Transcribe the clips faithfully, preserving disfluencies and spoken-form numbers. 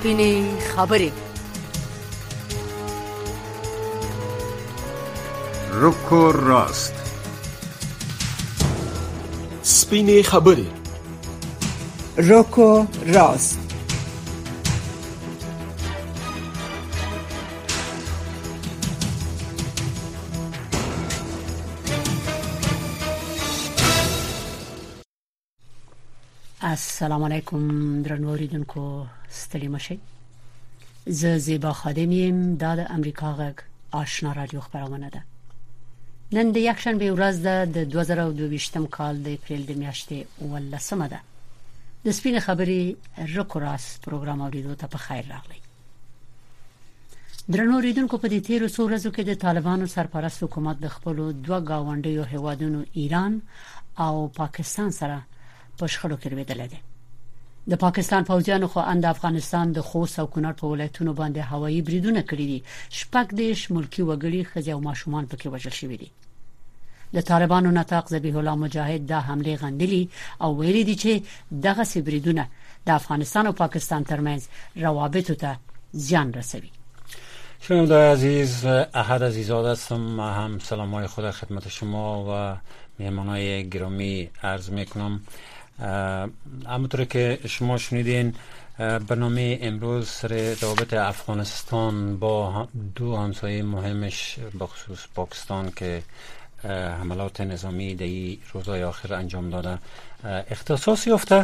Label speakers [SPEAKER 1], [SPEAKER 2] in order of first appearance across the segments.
[SPEAKER 1] سپینې خبرې.
[SPEAKER 2] رکو راست.
[SPEAKER 3] سپینې خبرې.
[SPEAKER 4] رکو راست.
[SPEAKER 1] السلام علیکم درنو اوریدونکو، ستړي مشئ. زه زیبا خادم یم. دا د امریکا غږ آشنا رادیو خبرونه ده. نن د یکشنبه ورځ ده د دوه زره او دوه ویشتم کال د اپریل د میاشتې ولسمه ده. د سپینې خبرې رکو راست پروګرام اوریدو ته په خیر راغلی. درنو اوریدونکو، په دې تیرو څو ورځو کې د طالبانو سرپرست حکومت د خپل دوه گاونډیو هیوادونو ایران او پاکستان سره په شخړو کې ورېدل دي. د پاکستان فوجیانو خو اند افغانستان د خوست او کونړ په ولایتونو باندې هوایي بریدونه کړی دي. شپږ دیش ملکی وګړي ښځې او ماشومان پکې وژل شوي دي. د طالبانو نطاق ذبیح الله مجاهد دا حمله غندلي او ویلي دي چې دغه بریدونه د افغانستان او پاکستان ترمنځ روابط ته زیان رسوي.
[SPEAKER 5] شنونده‌های عزیز، احد عزیزاده هستم. هم سلامای خود خدمت شما و مهمانای گرامی عرض میکنم. همونطور که شما شنیدین، برنامه امروز سر روابط افغانستان با دو همسایه مهمش بخصوص پاکستان که حملات نظامی در این روزهای آخر انجام داده اختصاص یافته.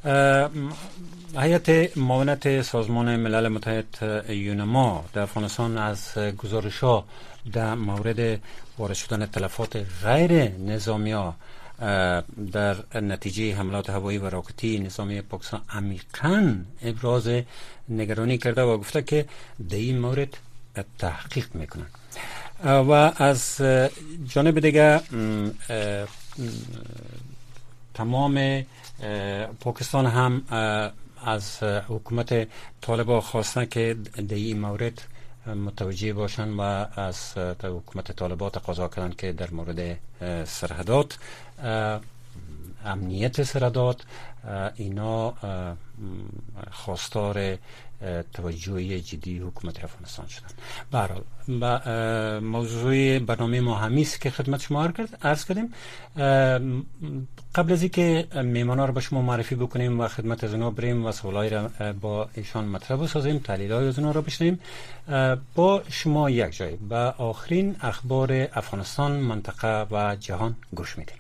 [SPEAKER 5] هیئت معاونت سازمان ملل متحد یونما در افغانستان از گزارش‌ها در مورد وارد شدن تلفات غیر نظامی‌ها در نتیجه حملات هوایی و راکتی نظامی پاکستان عمیقاً ابراز نگرانی کرده و گفته که در این مورد تحقیق میکنند. و از جانب دیگه تمام پاکستان هم از حکومت طالبان خواستن که در این مورد متوجه باشن و از حکومت طالبان تقاضا کردن که در مورد سرحدات، امنیت سرحدات، اینا خواستار توجهی جدی حکومت افغانستان شدن. به هر حال موضوع برنامه ما همیست که خدمت شما عرض کردیم. قبل از اینکه میمانا رو به شما معرفی بکنیم و خدمت از اونا بریم و سوالایی را با ایشان مطرح بسازیم، تحلیل‌های از اونا را بشنویم، با شما یک جای به آخرین اخبار افغانستان، منطقه و جهان گوش میدیم.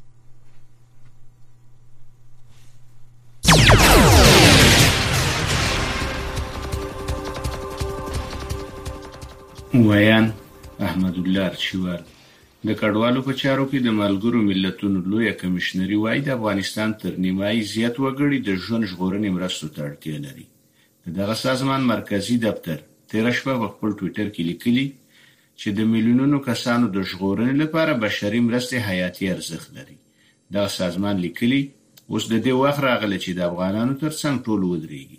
[SPEAKER 6] ویان احمد الله ارچیوال د کډوالو په چارو کې د ملګرو ملتونو لوی کمشنري وایي د افغانستان تر نیمایي زیات وګړي د ژوند ژغورنې مرستو ته اړتیا لري. دغه سازمان مرکزی دفتر تیر شپه په خپل ټوئیټر کې لیکلي چې د میلیونونو کسانو د ژغورنې لپاره بشري مرستې حیاتي ارزښت لري. دا سازمان لیکلي اوس د دې وخت راغلی چې د افغانانو ترڅنګ ټول ودرېږي.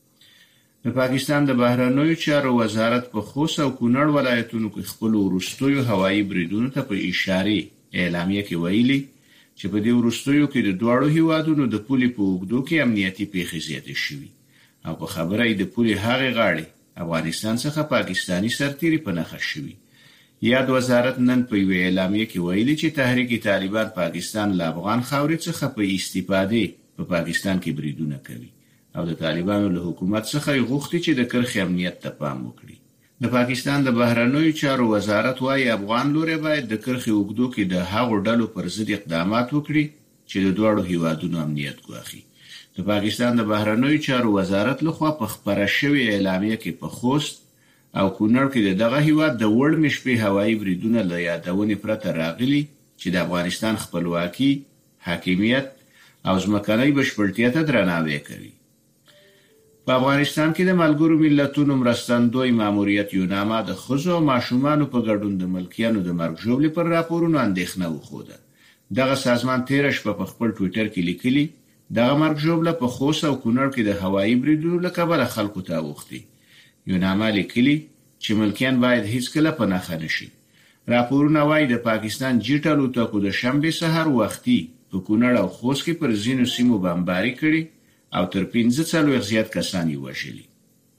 [SPEAKER 6] د پاکستان د بهرنیو چارو وزارت په خوست او کونړ ولایتونو کې خپل وروستیو هوایي بریدونو ته په اشاره اعلامیه کې ویلي چې په دې وروستیو کې د دواړو هیوادونو د پولې په اوږدو کې امنیتي پیښې زیاتې شوي او په خبره یې د پولې هغې غاړې افغانستان څخه پاکستاني سرتیري په نښه شوي. یاد وزارت نن په یوه اعلامیه کې ویلي چې تحریک طالبان پاکستان له افغان خاورې څخه په استفاده په پاکستان کې بریدونه کوي او د طالبانو له حکومت څخه یې غوښتي چې د کرښې امنیت ته پام وکړي. د پاکستان د بهرنیو چارو وزارت وايي افغان لوري باید د کرښې اوږدو کې د هغو ډلو پر ضد اقدامات وکړي چې د دواړو هیوادونو امنیت ګواښي. د پاکستان د بهرنیو چارو وزارت لخوا په خبره شوې اعلامیه کې په خوست او کونړ کې دغه هیواد د وړمې شپې هوایي بریدونه له یادونې پرته راغلي چې د افغانستان خپلواکي، حاکمیت او ځمکنۍ بشپړتیا ته درناوی کوي. په افغانستان کې د ملګرو ملتونو مرستندوی ماموریت یوناما د ښځو او ماشومانو په ګډون د ملکیانو د مرګ ژوبلې پر راپورونو اندېښنه وښوده. دغه سازمان تېره شپه په خپل ټوئیټر کې لیکلي دغه مرګ ژوبله په خوست او کونړ کې د هوایي بریدونو له کبله خلکو ته اوښتې. یوناما لیکلي چې ملکیان باید هیڅکله په نښه نشي. راپورونه وایي د پاکستان جیټ الوتکو د شنبې سهار وختي په کونړ او خوست کې پر ځینو سیمو بمباري کړي او تر پنځه څلوېښت زیات کسان یې وژلي.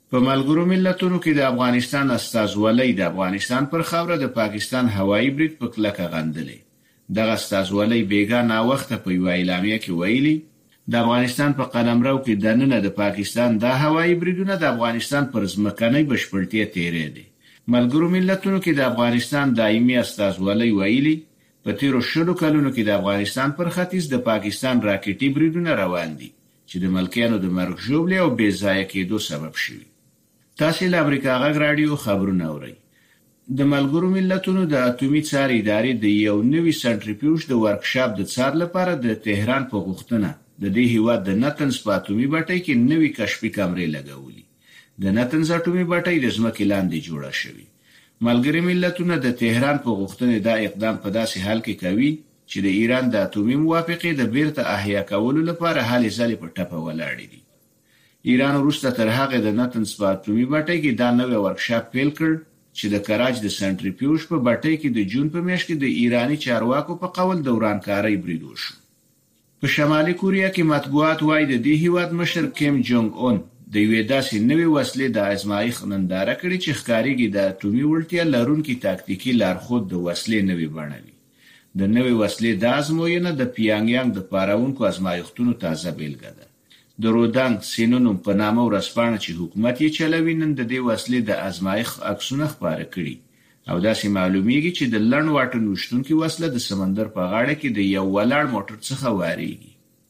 [SPEAKER 6] په ملګرو ملتونو کې د افغانستان استازولۍ د افغانستان پر خاوره د پاکستان هوایي برید په کلکه غندلې. دغه استازولۍ بیګا نا وخت په یو اعلامیه کې ویلي د افغانستان په قلمرو کې دننه د پاکستان د هوایي بریدونه د افغانستان پر ځمکنۍ بشپړتیا تیرې دي. ملګرو ملتونو کې د افغانستان دایمي استازولۍ ویلي په تیرو شلو کلونو کې د افغانستان پر ختیځ د پاکستان راکټي بریدونه روان دي چې د ملکیانو د مرګ ژوبلې او بې ځایه کېدو سبب شوي. تاسو له امریکا غږ رادیو خبرونه اورئ. د ملګرو ملتونو د اټومي څار ادارې د یو نوي سنټریفیوژ د ورکشاپ د څار لپاره د تهران په غوښتنه د دې هیواد د نتنز په اټومي بټۍ کې نوي کشفي کمرې لګولې. د نتنز اټومي بټۍ د ځمکې لاندې جوړه شوې. ملګري ملتونه د تهران په غوښتنه دا اقدام په داسې حال کې کوي چې د ایران د اټومي موافقې د بیرته احیا کولو لپاره هلې ځلې په ټپه ولاړې دي. ایران وروسته تر هغه د نتنز په اټومي بټۍ کې دا نوې ورکشاپ پیل کړ چې د کراچ د سنټریفیوژ په بټۍ کې د جون په میاشت کې د ایرانی چارواکو په قول د ورانکارۍ برید وشو. په شمالي کوریا کې مطبوعات وايي د دې هیواد مشر کیم جونګ اون د یوې داسې نوې وسلې د ازمایښت ننداره کړې چې ښکارېږي د اټومي وړتیا لرونکي تاکتیکي لارښود د وسلې نوې بڼه وي. د نوې وسلې د ازموینه د پیانګیانګ د پاراونکو ازمایښتونو تازه بیلګه ده. د رودانګ سینونوم په نامه ورځپاڼه چې حکومت یې چلوي نن د دې وسلې د ازمایښت عکسونه خپاره کړي او داسې معلومیږي چې د لړن واټن وشتونکي وسله د سمندر په غاړه کې د یو ولاړ موټر څخه واریږي.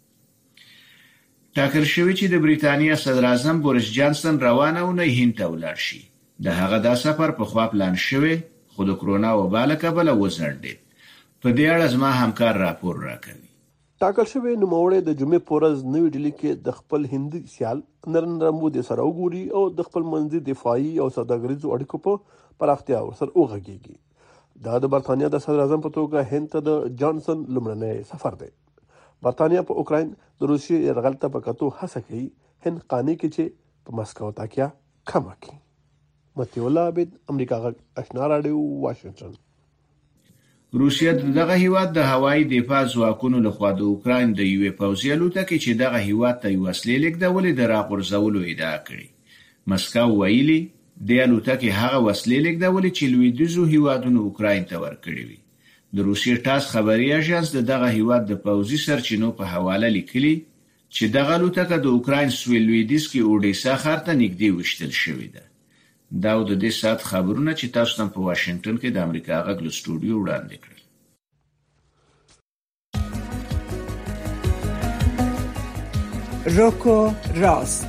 [SPEAKER 6] ټاکل شوی چې د بریتانیا صدر اعظم بوریس جانسن روانه اونۍ هند ته ولاړ شي. د هغه دا سفر په خوا پلان شوی خو د کرونا وبا له کبله وځنډېد. په دې اړه زما همکار راپور راکوي.
[SPEAKER 7] ټاکل شوی نوموړی د جمعې په ورځ نوې ډیلي کې د خپل هندي سیال نریندرا مودي سره وګوري او د خپل منځي دفاعي او سوداګریزو اړیکو په پراختیا ورسره وغږیږي. دا د برتانیا د صدر اعظم په توګه هند ته د جانسن لومړنی سفر دی. برتانیا په اوکراین د روسیې یرغل ته په کتو هڅه کوي هند قانع کړي چې په مسکو تکیه کمه کړي. متي الله عبد امریکا غږ آشنا رادیو واشنگټن.
[SPEAKER 6] روسیه دغه هیواد د هوایي دفاع ځواکونو لخوا د اوکراین د یوې پوځي الوتکې چې دغه هیواد ته وسلې لیږدولې د راغورځولو ادعا کړې. مسکو ویلي د الوتکې هغه وسلې لیږدولې چې لویدیځو هیوادونو اوکراین ته ورکړې وي. د روسیې ټاس خبري اژانس د دغه هیواد د پوځي سرچینو په حواله لیکلي چې دغه الوتکه د اوکراین سویل لویدیځ کې اودیسا ښار ته نږدې وشتل شوې ده. دا د دې سات خبرونه چې تاسو ته په واشنگټن کې د امریکا غږ له سټوډیو وړاندې کړل.
[SPEAKER 4] روکو راست،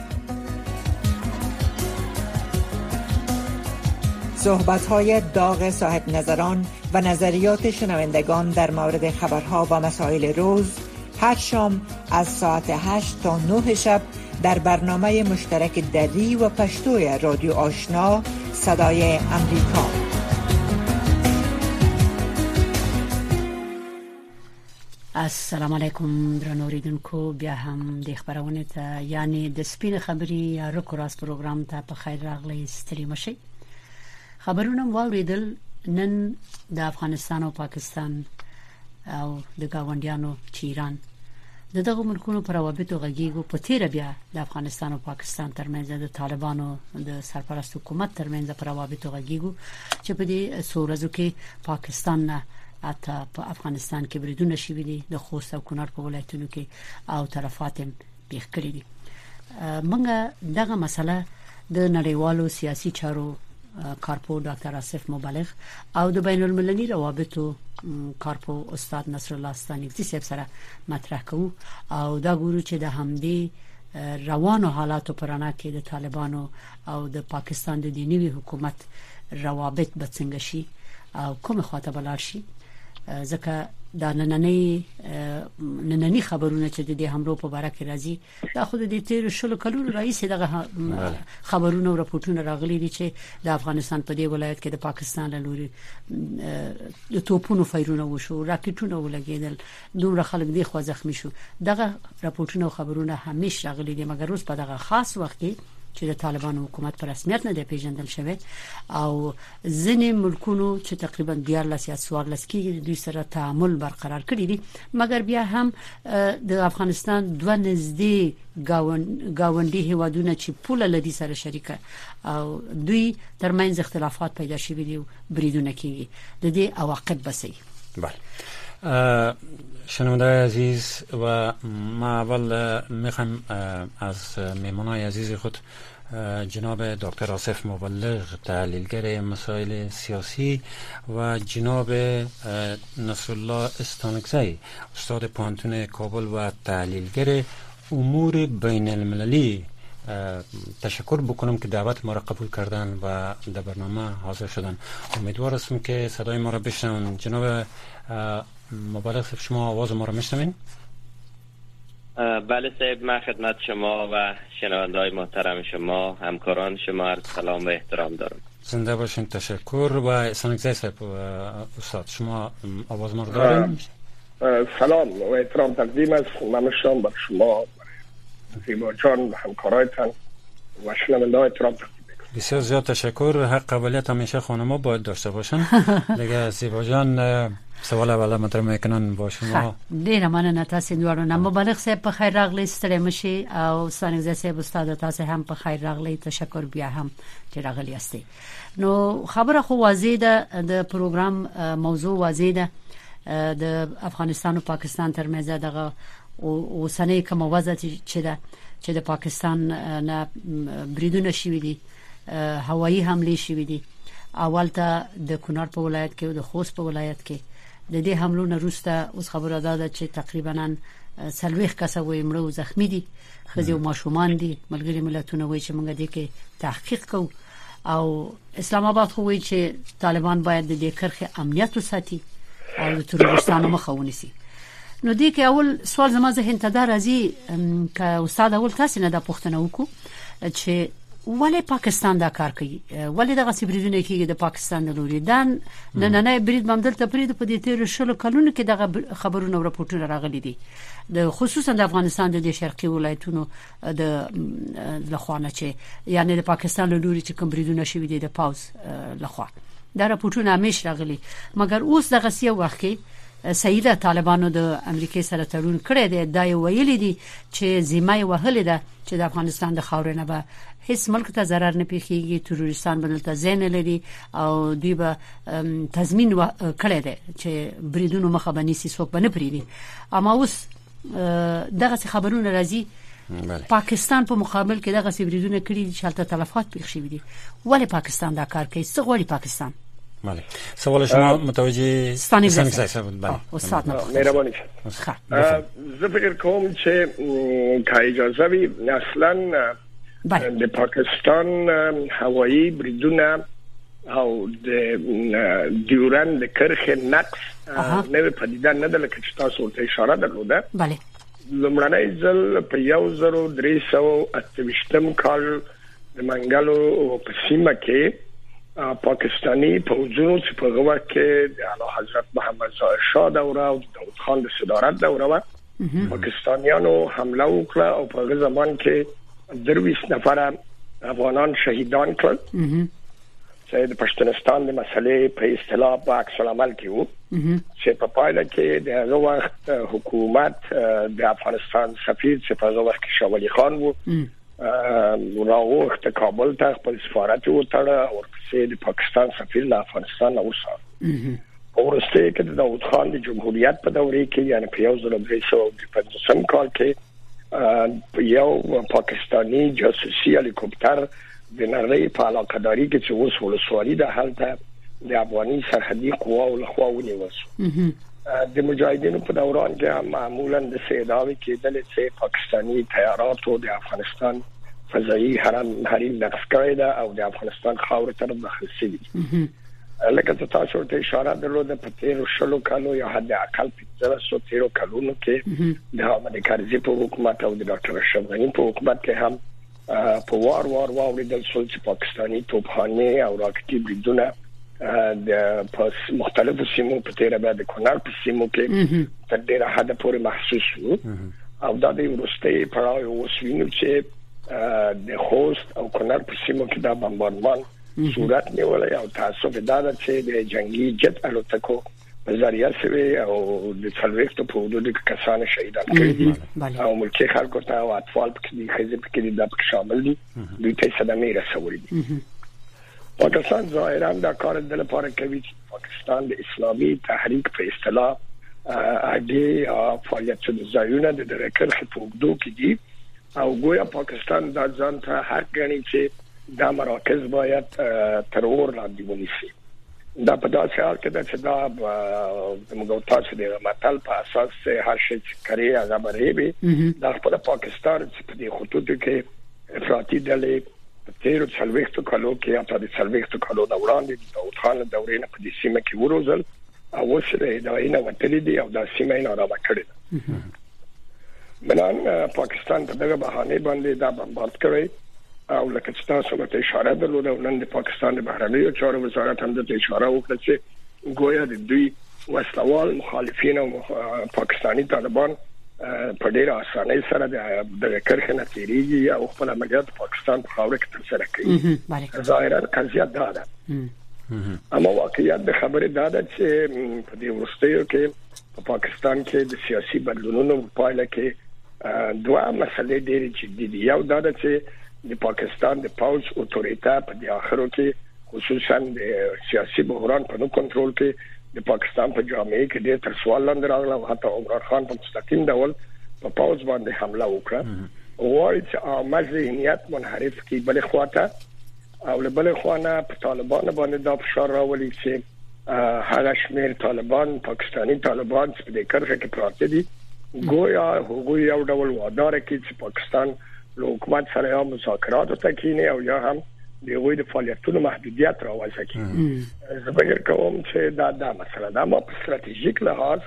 [SPEAKER 4] صحبت‌های داغ صاحب نظران و نظریات شنوندگان در مورد خبرها و مسائل روز هر شام از ساعت هشت تا نه شب در برنامه مشترک دری و پشتوی رادیو آشنا صدای امریکا.
[SPEAKER 1] السلام علیکم درنو اوریدونکو، بیا هم د خبرونه ته یعنی د سپین خبري یا روکو راست پروګرام ته په خیر راغلی. ستړي مشي. خبرونه واوریدل. نن د افغانستان او پاکستان او د گاونډیانو چیران د دغه ملکونو پر روابطو غږیږي. په تیر بیا د افغانستان او پاکستان ترمنځ د طالبانو د سرپرست حکومت ترمنځ پر روابطو غږیږي چې په دې سورزو کې پاکستان نه اته په افغانستان کې بریدونه شوي دي د خوست او کونړ په ولایتونو کې او طرفات پیښ کړي دي. موږ دغه مسله د نړیوالو سیاسي چارو کارپو ډاکټر آصف مبلغ او د بین المللي روابطو کارپو استاد نصر الله ستانکزي صاحب سره مطرح کوو او دا ګورو چې د همدې روانو حالاتو پرانا کې د طالبانو او د پاکستان د دینی حکومت روابط به څنګه شي او کوم خاطر بلار شي. ځکه دا نننی نننی خبرونه چې د حملو په اړه کې راځي دا خود د تیر شلو کلونو رئیس دغه خبرونه او راپورټونه راغلي دي چې د افغانستان په دې ولایت کې د پاکستان له لوري د توپونو فایرونه وشو، راکټونه ولګیدل، دومره خلک دي خو زخمی شو. دغه راپورټونه او خبرونه همیشه راغلي دي، مګر اوس په دغه خاص وخت کې چې د طالبانو حکومت په رسمیت نه دی پیژندل شوی او ځینې ملکونو چې تقریبا دیارلس یا څوارلس کې دوی سره تعامل برقرار کړی دي مګر بیا هم د افغانستان دوه نږدې گاونډي هیوادونه چې پوله لدی سره شریکه او دوی ترمنځ اختلافات پیدا شوي دي بریدونه کیږي د دې عواقب بسي.
[SPEAKER 5] بله شنونده‌های عزیز و ما اول میخوام از میمونای عزیز خود جناب دکتر آصف مبلغ تحلیلگر مسائل سیاسی و جناب نصرالله استانکزی استاد پانتون کابل و تحلیلگر امور بین المللی تشکر بکنم که دعوت ما را قبول کردن و در برنامه حاضر شدن. امیدوار هستم که صدای ما را بشنون. جناب مبلغ صاحب شما آواز ما را میشنوین؟
[SPEAKER 8] بله صاحب، من خدمت شما و شنونده‌های محترم شما، همکاران شما عرض سلام و احترام دارم.
[SPEAKER 5] زنده باشین. تشکر. و استانکزی صاحب استاد شما آواز ما را دارین؟
[SPEAKER 9] سلام و احترام تقدیم است ممنونم بر شما، زیبا جان و همکارایتان و شنونده‌های احترام تقدیم.
[SPEAKER 5] بسیار زیاد تشکر. حق قبولیت همیشه خانم‌ها باید داشته باشن. دیگه زیبا جان سوال اول مطرح میکنن با شما.
[SPEAKER 1] ډیره مننه تاسو دوړو نه. مبلغ صاحب په خیر راغلی، ستړي مشي او استانکزی صاحب استاد تاسو هم په خیر راغلی. تشکر بیا هم چې راغلی یاستئ. نو خبره خو واضح ده، د پروګرام موضوع واضح ده. د افغانستان او پاکستان ترمنځ دغه اوسنۍ کوم وضع چې ده چې د پاکستان نه بریدونه شوي دي، هوایي حمله شوي دي. اول ته د کونړ په ولایت کې او د خوست په ولایت کې د دې حملو نه وروسته اوس خبره ده چې تقریبا څلوېښت کسه وایي مړه او زخمی دي، ښځې او ماشومان دي. ملګري ملتونه وایي چې موږ دې کې تحقیق کوو او اسلام آباد خو وایي چې طالبان باید د دې کرښې امنیت وساتي او د تروریستانو مخه ونیسي. نو دې کې اول سوال زما ذهن ته دا راځي که استاد اول تاسو نه دا پوښتنه وکړو چې ولې پاکستان دا کار کوي، ولې دغه سبریدونه کیږي د پاکستان د لوري. دا نه نه نه برید ممدلته پرید په دې تیر شلو کلونو کې دغه خبرونه او راپورټونه راغلي دي، د خصوصا د افغانستان د شرقي ولایتونو د لخوانه چې یعنی د پاکستان له لوري چې کوم بریدونه شوي دي د پاوز لخوا دا راپورټونه همیش راغلي. مګر اوس دغه سی وخت کې سیده طالبانو د امریکای سره تړون کړی دی. دا یو ویلي دي چې زیمه وهلې ده چې د افغانستان د خاورې نه به هیڅ ملک ته ضرر نه پیښیږي، تروریستان به دلته ځای نه لري او دوی به تضمین کړی دی چې بریدونو مخه به نیسي، څوک به نه پرېږدي. اما اوس دغسې خبرونه راځي پاکستان په مقابل کې دغسې بریدونه کړي دي چې هلته تلفات پېښ شوي دي. ولې پاکستان دا کار کوي؟ څه غواړي پاکستان؟
[SPEAKER 5] بله سوال شما متوجه استانکزی صاحب. بله
[SPEAKER 1] استاد
[SPEAKER 9] مهربانی شد. زه فکر کوم چې که اجازه وي اصلا د پاکستان هوایی بریدونه او د ډیورند د کرښې نقص نوې پدیده نه ده لکه چې تاسو ورته اشاره درلوده.
[SPEAKER 1] بله
[SPEAKER 9] لومړنی ځل په یو زرو درې سوه اته ویشتم کال د منګلو په سیمه کې پاکستانی پوځونو چې په هغه وخت کې د اعلی حضرت محمد ظاهر شاه دوره او داود خان د صدارت دوره وه، پاکستانیانو حمله وکړه او په هغه زمان کې درویشت نفر افغانان شهیدان کړل چې د پښتونستان د مسلې په اصطلاح په عکس العمل کې وو چې په پایله کې د هغه وخت حکومت د افغانستان سفیر چې په هغه وخت کې شاه ولی خان وو راوخت کابل ته خپل سفارت وتړه او ورپسې د پاکستان سفیر له افغانستان نه وسار. ورسته کې د داود خان د جمهوریت په دورې کې یعنی په یو زره درې سوه پنځوسم کال کې یو پاکستانی جاسوسي هلیکوپتر د نړۍ په علاقه‌داري کې چې اوس ولسوالي ده هلته د افغاني سرحدي قواو لخوا ونیول شو. د مجاهدینو په دوران کې معمولا د ادعاوې کېدل چې پاکستانی طیاراتو د افغانستان فضایي حرم حریم نقض کړی ده او د افغانستان خاورې ته داخل شوي دي. لکه تاسو ته اشاره درلوده په تیرو شلو کالو یا حد اقل پنځه سوه تیرو کلونو کې د حامد کرزي په حکومت او د ډاکټر اشرف غني په حکومت کې هم په وار وار واوریدل شول چې پاکستانی توپخانې او راکټي بریدونه د مختلفو سیمو په تیره بعد د کونړ په سیمو کې تر ډیره حد پورې محسوس وو او دا د وروستي پړاو اوس وینو چې د خوست او کنړ په سیمو کې دا بمبارمان صورت نیولای او تاسو په دا چې د جنگي جت الوتکو په ذریعہ سره او د څلويختو په حدود کې کسان شهیدان کړي دي او ملکی خلکو ته او اطفال په کې خزې په کې د شامل دي دوی ته صدمه رسولې دي. پاکستان ظاهرا دا کار د لپاره کوي چې پاکستان د اسلامي تحریک په اصطلاح اګي فعالیت د ځایونه د درکل خپوګدو کې دي او ګویا پاکستان دا ځان ته حق غني چې دا مراکز باید ترور لاندې ونیسي. دا په داسې حال کې چې دا د موږ تاسو د متل په اساس هر شي چې کوي هغه بریبي دا خپل پاکستان چې په دې خطوطو کې افراطي ډلې په تیرو څلويختو کالو کې یا په څلويختو کالو د وړاندې د داود خان دورې نه په دې سیمه کې وروزل او وسره دا یې نو وتلې دي او دا سیمه یې نارامه کړې ده. بلان پاکستان په دغه بهانه باندې دا بمبارد کړی او لکه چې تاسو ته اشاره درلوده نن د پاکستان د بهرنیو چارو وزارت هم د اشاره وکړه چې ګویا د دوی وسلوال مخالفین او پاکستانی طالبان په ډېر اسانۍ سره د کرخه نتیریږي او خپل عملیات پاکستان په خاور کې ترسره کوي. ظاهرا قضیه دا ده اما واقعیت د خبره دا ده چې په دې وروستیو کې په پاکستان کې د سیاسي بدلونونو په پایله کې دوه مسلې ډېرې جدي دي. یو دا ده چې د پاکستان د پوز اتوریته په د اخرو کې خصوصا د سیاسي بحران په نو کنټرول کې د پاکستان په جامعه کې د تر سوال لاندې راغله او حتی عمران خان په مستقیم ډول په پوز باندې حمله وکړه او وايي چې عامه ذهنیت منحرف کی بل خواته او له بل خوانه په طالبان باندې د فشار راولي چې هغه شمیر طالبان پاکستانی طالبان چې د کرخه کې پراته دي ګویا هغوی یو ډول وادار کوي چې پاکستان له حکومت سره یا مذاکرات وکړي او یا هم د غوی د فعالیتونو محدودیت راوځي. زه فکر کوم چې دا دا مسله دا مو په ستراتیژیک لحاظ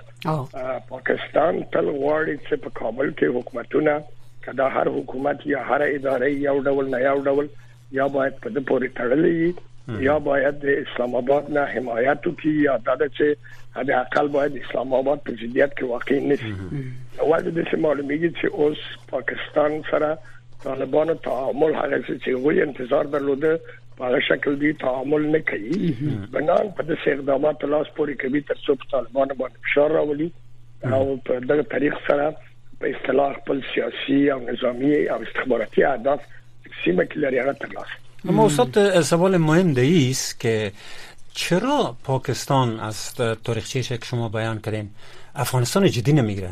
[SPEAKER 9] پاکستان تل غواړي چې په کابل کې حکومتونه کدا هر حکومت یا هر ادارې یو ډول نه یو ډول یا باید په دې پورې تړلې یا باید د اسلام آباد نه حمایت وکړي یا دا چې د اقل باید اسلام آباد په ضدیت کې واقع نشي. اول د دې معلومیږي چې اوس پاکستان سره طالبانو تعامل هغه چې وی انتظار درلوده په هغه شکل دی تعامل نه کوي بنان په دې اقدامات لاس پورې کوي تر څو طالبانو باندې فشار راولي او په دغه طریق سره په اصطلاح خپل سیاسي او نظامی او استخباراتي اهداف سیمه کې لري هغه ترلاسه.
[SPEAKER 5] اما استاد سوال مهم ده است که چرا پاکستان از تاریخچه‌ای که شما بیان کردین افغانستان جدی نمیگیره؟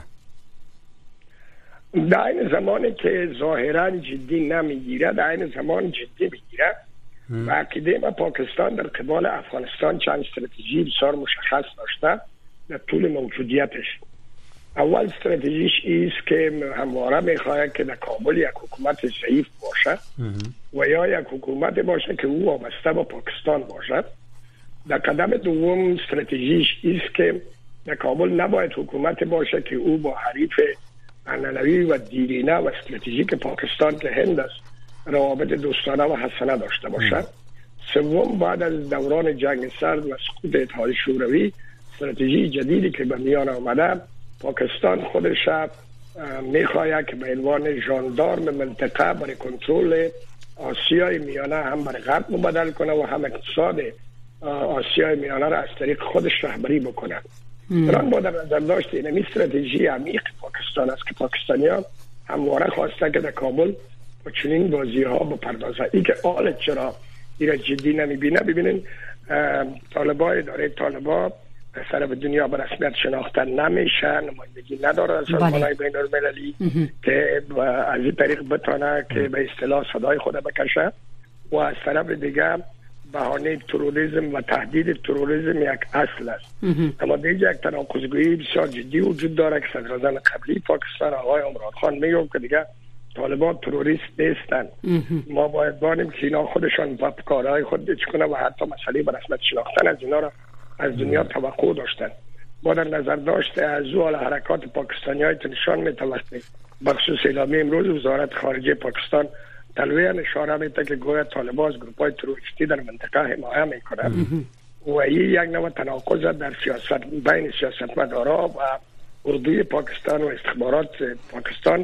[SPEAKER 9] در این زمانی که ظاهرا جدی نمیگیره در این زمان جدی میگیره و عقیده ما پاکستان در قبال افغانستان چند استراتژی بسیار مشخص داشته در طول موجودیتش. اول استراتژیش است که همواره میخواهد که در کابل یک حکومت ضعیف باشه و یا یک حکومت باشه که او وابسته به پاکستان باشد. در قدم دوم استراتژیش است که در کابل نباید حکومت باشه که او با حریف عنعنوی و دیرینه و استراتژیک پاکستان که هند است روابط دوستانه و حسنه داشته باشد. سوم بعد از دوران جنگ سرد و سقوط اتحادیه شوروی استراتژی جدیدی که به میان آمده پاکستان خودش میخواهد که به عنوان ژاندارم منطقه برای کنترل آسیای میانه هم برای غرب مبادل کنه و هم اقتصاد آسیای میانه را از طریق خودش رهبری بکنه. ایران با در نظر داشت این استراتژی عمیق پاکستان است که پاکستانیان همواره خواسته که در کابل با چنین بازی ها بپردازه. این که آل چرا این جدی نمیبینه ببینین طالبان اداره طالبان سر به دنیا به رسمیت شناخته نمیشه نمایندگی نداره از سازمان‌های بین‌المللی که از این طریق بتونه که به اصطلاح صدای خود بکشه و از طرف دیگه بهانه تروریسم و تهدید تروریسم یک اصل است. اما دیگه یک تناقض‌گویی بسیار جدی وجود داره که صدراعظم قبلی پاکستان آقای عمران خان میگه که دیگه طالبان تروریست نیستن. ما باید بانیم که اینا خودشان با کارهای خود چکنه و حتی مسئله به رسمیت شناختن از اینا را از دنیا توقع داشتن. ما در نظر داشته از زوال حرکات پاکستانی های نشان میتوسته بخصوص اعلامیه امروز وزارت خارجه پاکستان تلویح اشاره میده که گویا طالبان از گروپ های تروریستی در منطقه حمایه میکنند و این یک نوع تناقض در سیاست بین سیاستمدارا و اردوی پاکستان و استخبارات پاکستان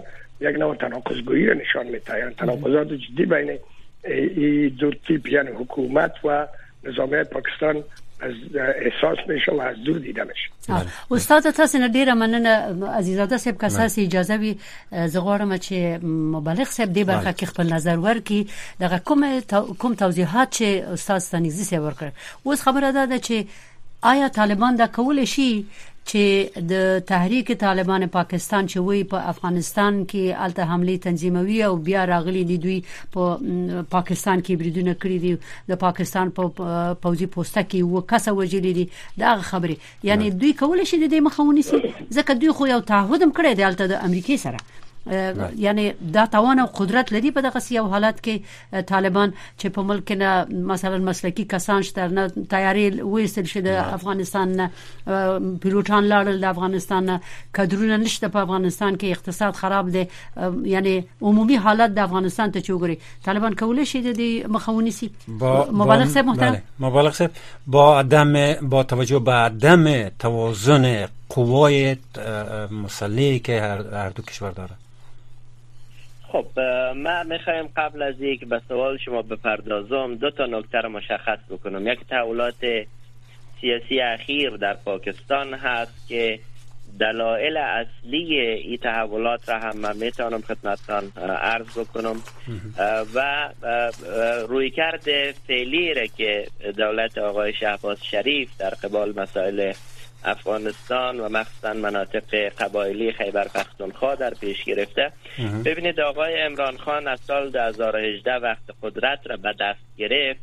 [SPEAKER 9] یک نوع تناقض‌گویی را نشان می‌دهد. یعنی تناقضات جدی بین این دو تیپ یعنی حکومت و نظامیت پاکستان از احساس میشه و از دور دیده میشه.
[SPEAKER 1] استاد تاسو نه ډیره مننه عزیزاده صاحب که تاسو اجازه وي زغوارم چې مبلغ صاحب دې برخه کې خپل نظر ورکړي دغه کوم کوم توضیحات چې استاد ستانیزي صاحب ورکړ. اوس خبره ده چې آیا طالبان دا کول شي چې د تحریک طالبان پاکستان چې وی په افغانستان کې الته حمله تنظیموي او بیا راغلي دي دوی په پاکستان کې بریدونه کړی دي د پاکستان په پوځي پوسټه کې و کسه وجلي دي دا خبره یعنی دوی کول شي د مخاوني سي ځکه دوی خو یو تعهد هم کړی دی الته د امریکای سره یعنی دا توان او قدرت لري په دغه سیاو حالت کې طالبان چې په ملک نه مثلا مسلکی کسان شته نه تیاری وېستل شي د افغانستان نه پیلوټان لاړل د افغانستان نه کډرونه نشته په افغانستان کې اقتصاد خراب دی یعنی عمومي حالت د افغانستان ته چوغري طالبان کولای شي د مخاوني سي مبالغ صاحب محترم
[SPEAKER 5] مبالغ صاحب با عدم با توجه به عدم توازن قوای مسلحی که هر دو کشور داره.
[SPEAKER 8] خب من میخوایم قبل از اینکه به سوال شما بپردازم دو تا نکته را مشخص بکنم. یک تحولات سیاسی اخیر در پاکستان هست که دلایل اصلی این تحولات را هم من میتونم خدمتتان عرض بکنم و رویکرد فعلی را که دولت آقای شهباز شریف در قبال مسائل افغانستان و مخصوصا مناطق قبایلی خیبر پختونخوا در پیش گرفته. ببینید آقای عمران خان از سال دو هزار و هجده وقت قدرت را به دست گرفت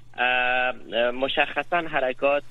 [SPEAKER 8] مشخصا حرکات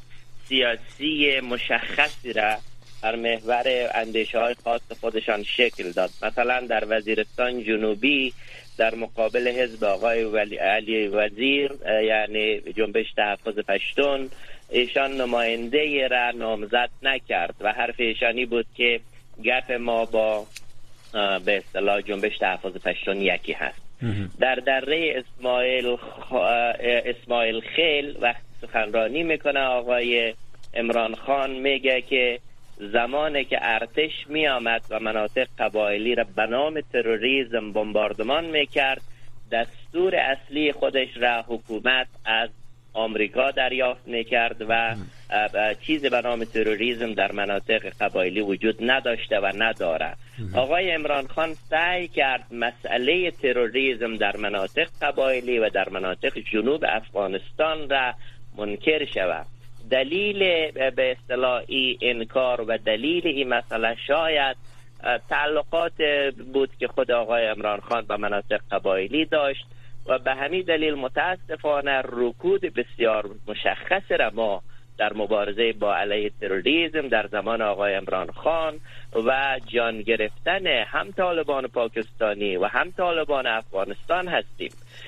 [SPEAKER 8] سیاسی مشخصی را در محور اندیشه های خاص خودشان شکل داد. مثلا در وزیرستان جنوبی در مقابل حزب آقای ولی علی وزیر یعنی جنبش تحفظ پشتون ایشان نماینده را نامزد نکرد و حرف ایشانی بود که گپ ما با به اصطلاح جنبش تحفظ پشتون یکی هست. در دره اسماعیل خ... اسماعیل خیل وقت سخنرانی میکنه آقای عمران خان میگه که زمانی که ارتش می آمد و مناطق قبایلی را به نام تروریسم بمباردمان میکرد دستور اصلی خودش را حکومت از آمریکا دریافت میکرد و چیز به نام تروریسم در مناطق قبایلی وجود نداشته و نداره. آقای عمران خان سعی کرد مسئله تروریسم در مناطق قبایلی و در مناطق جنوب افغانستان را منکر شود. دلیل به اصطلاح این انکار و دلیل این مسئله شاید تعلقات بود که خود آقای عمران خان با مناطق قبایلی داشت و به همین دلیل متاسفانه رکود بسیار مشخص را ما در مبارزه با علیه تروریسم در زمان آقای عمران خان و جان گرفتن هم طالبان پاکستانی و هم طالبان افغانستان هستیم.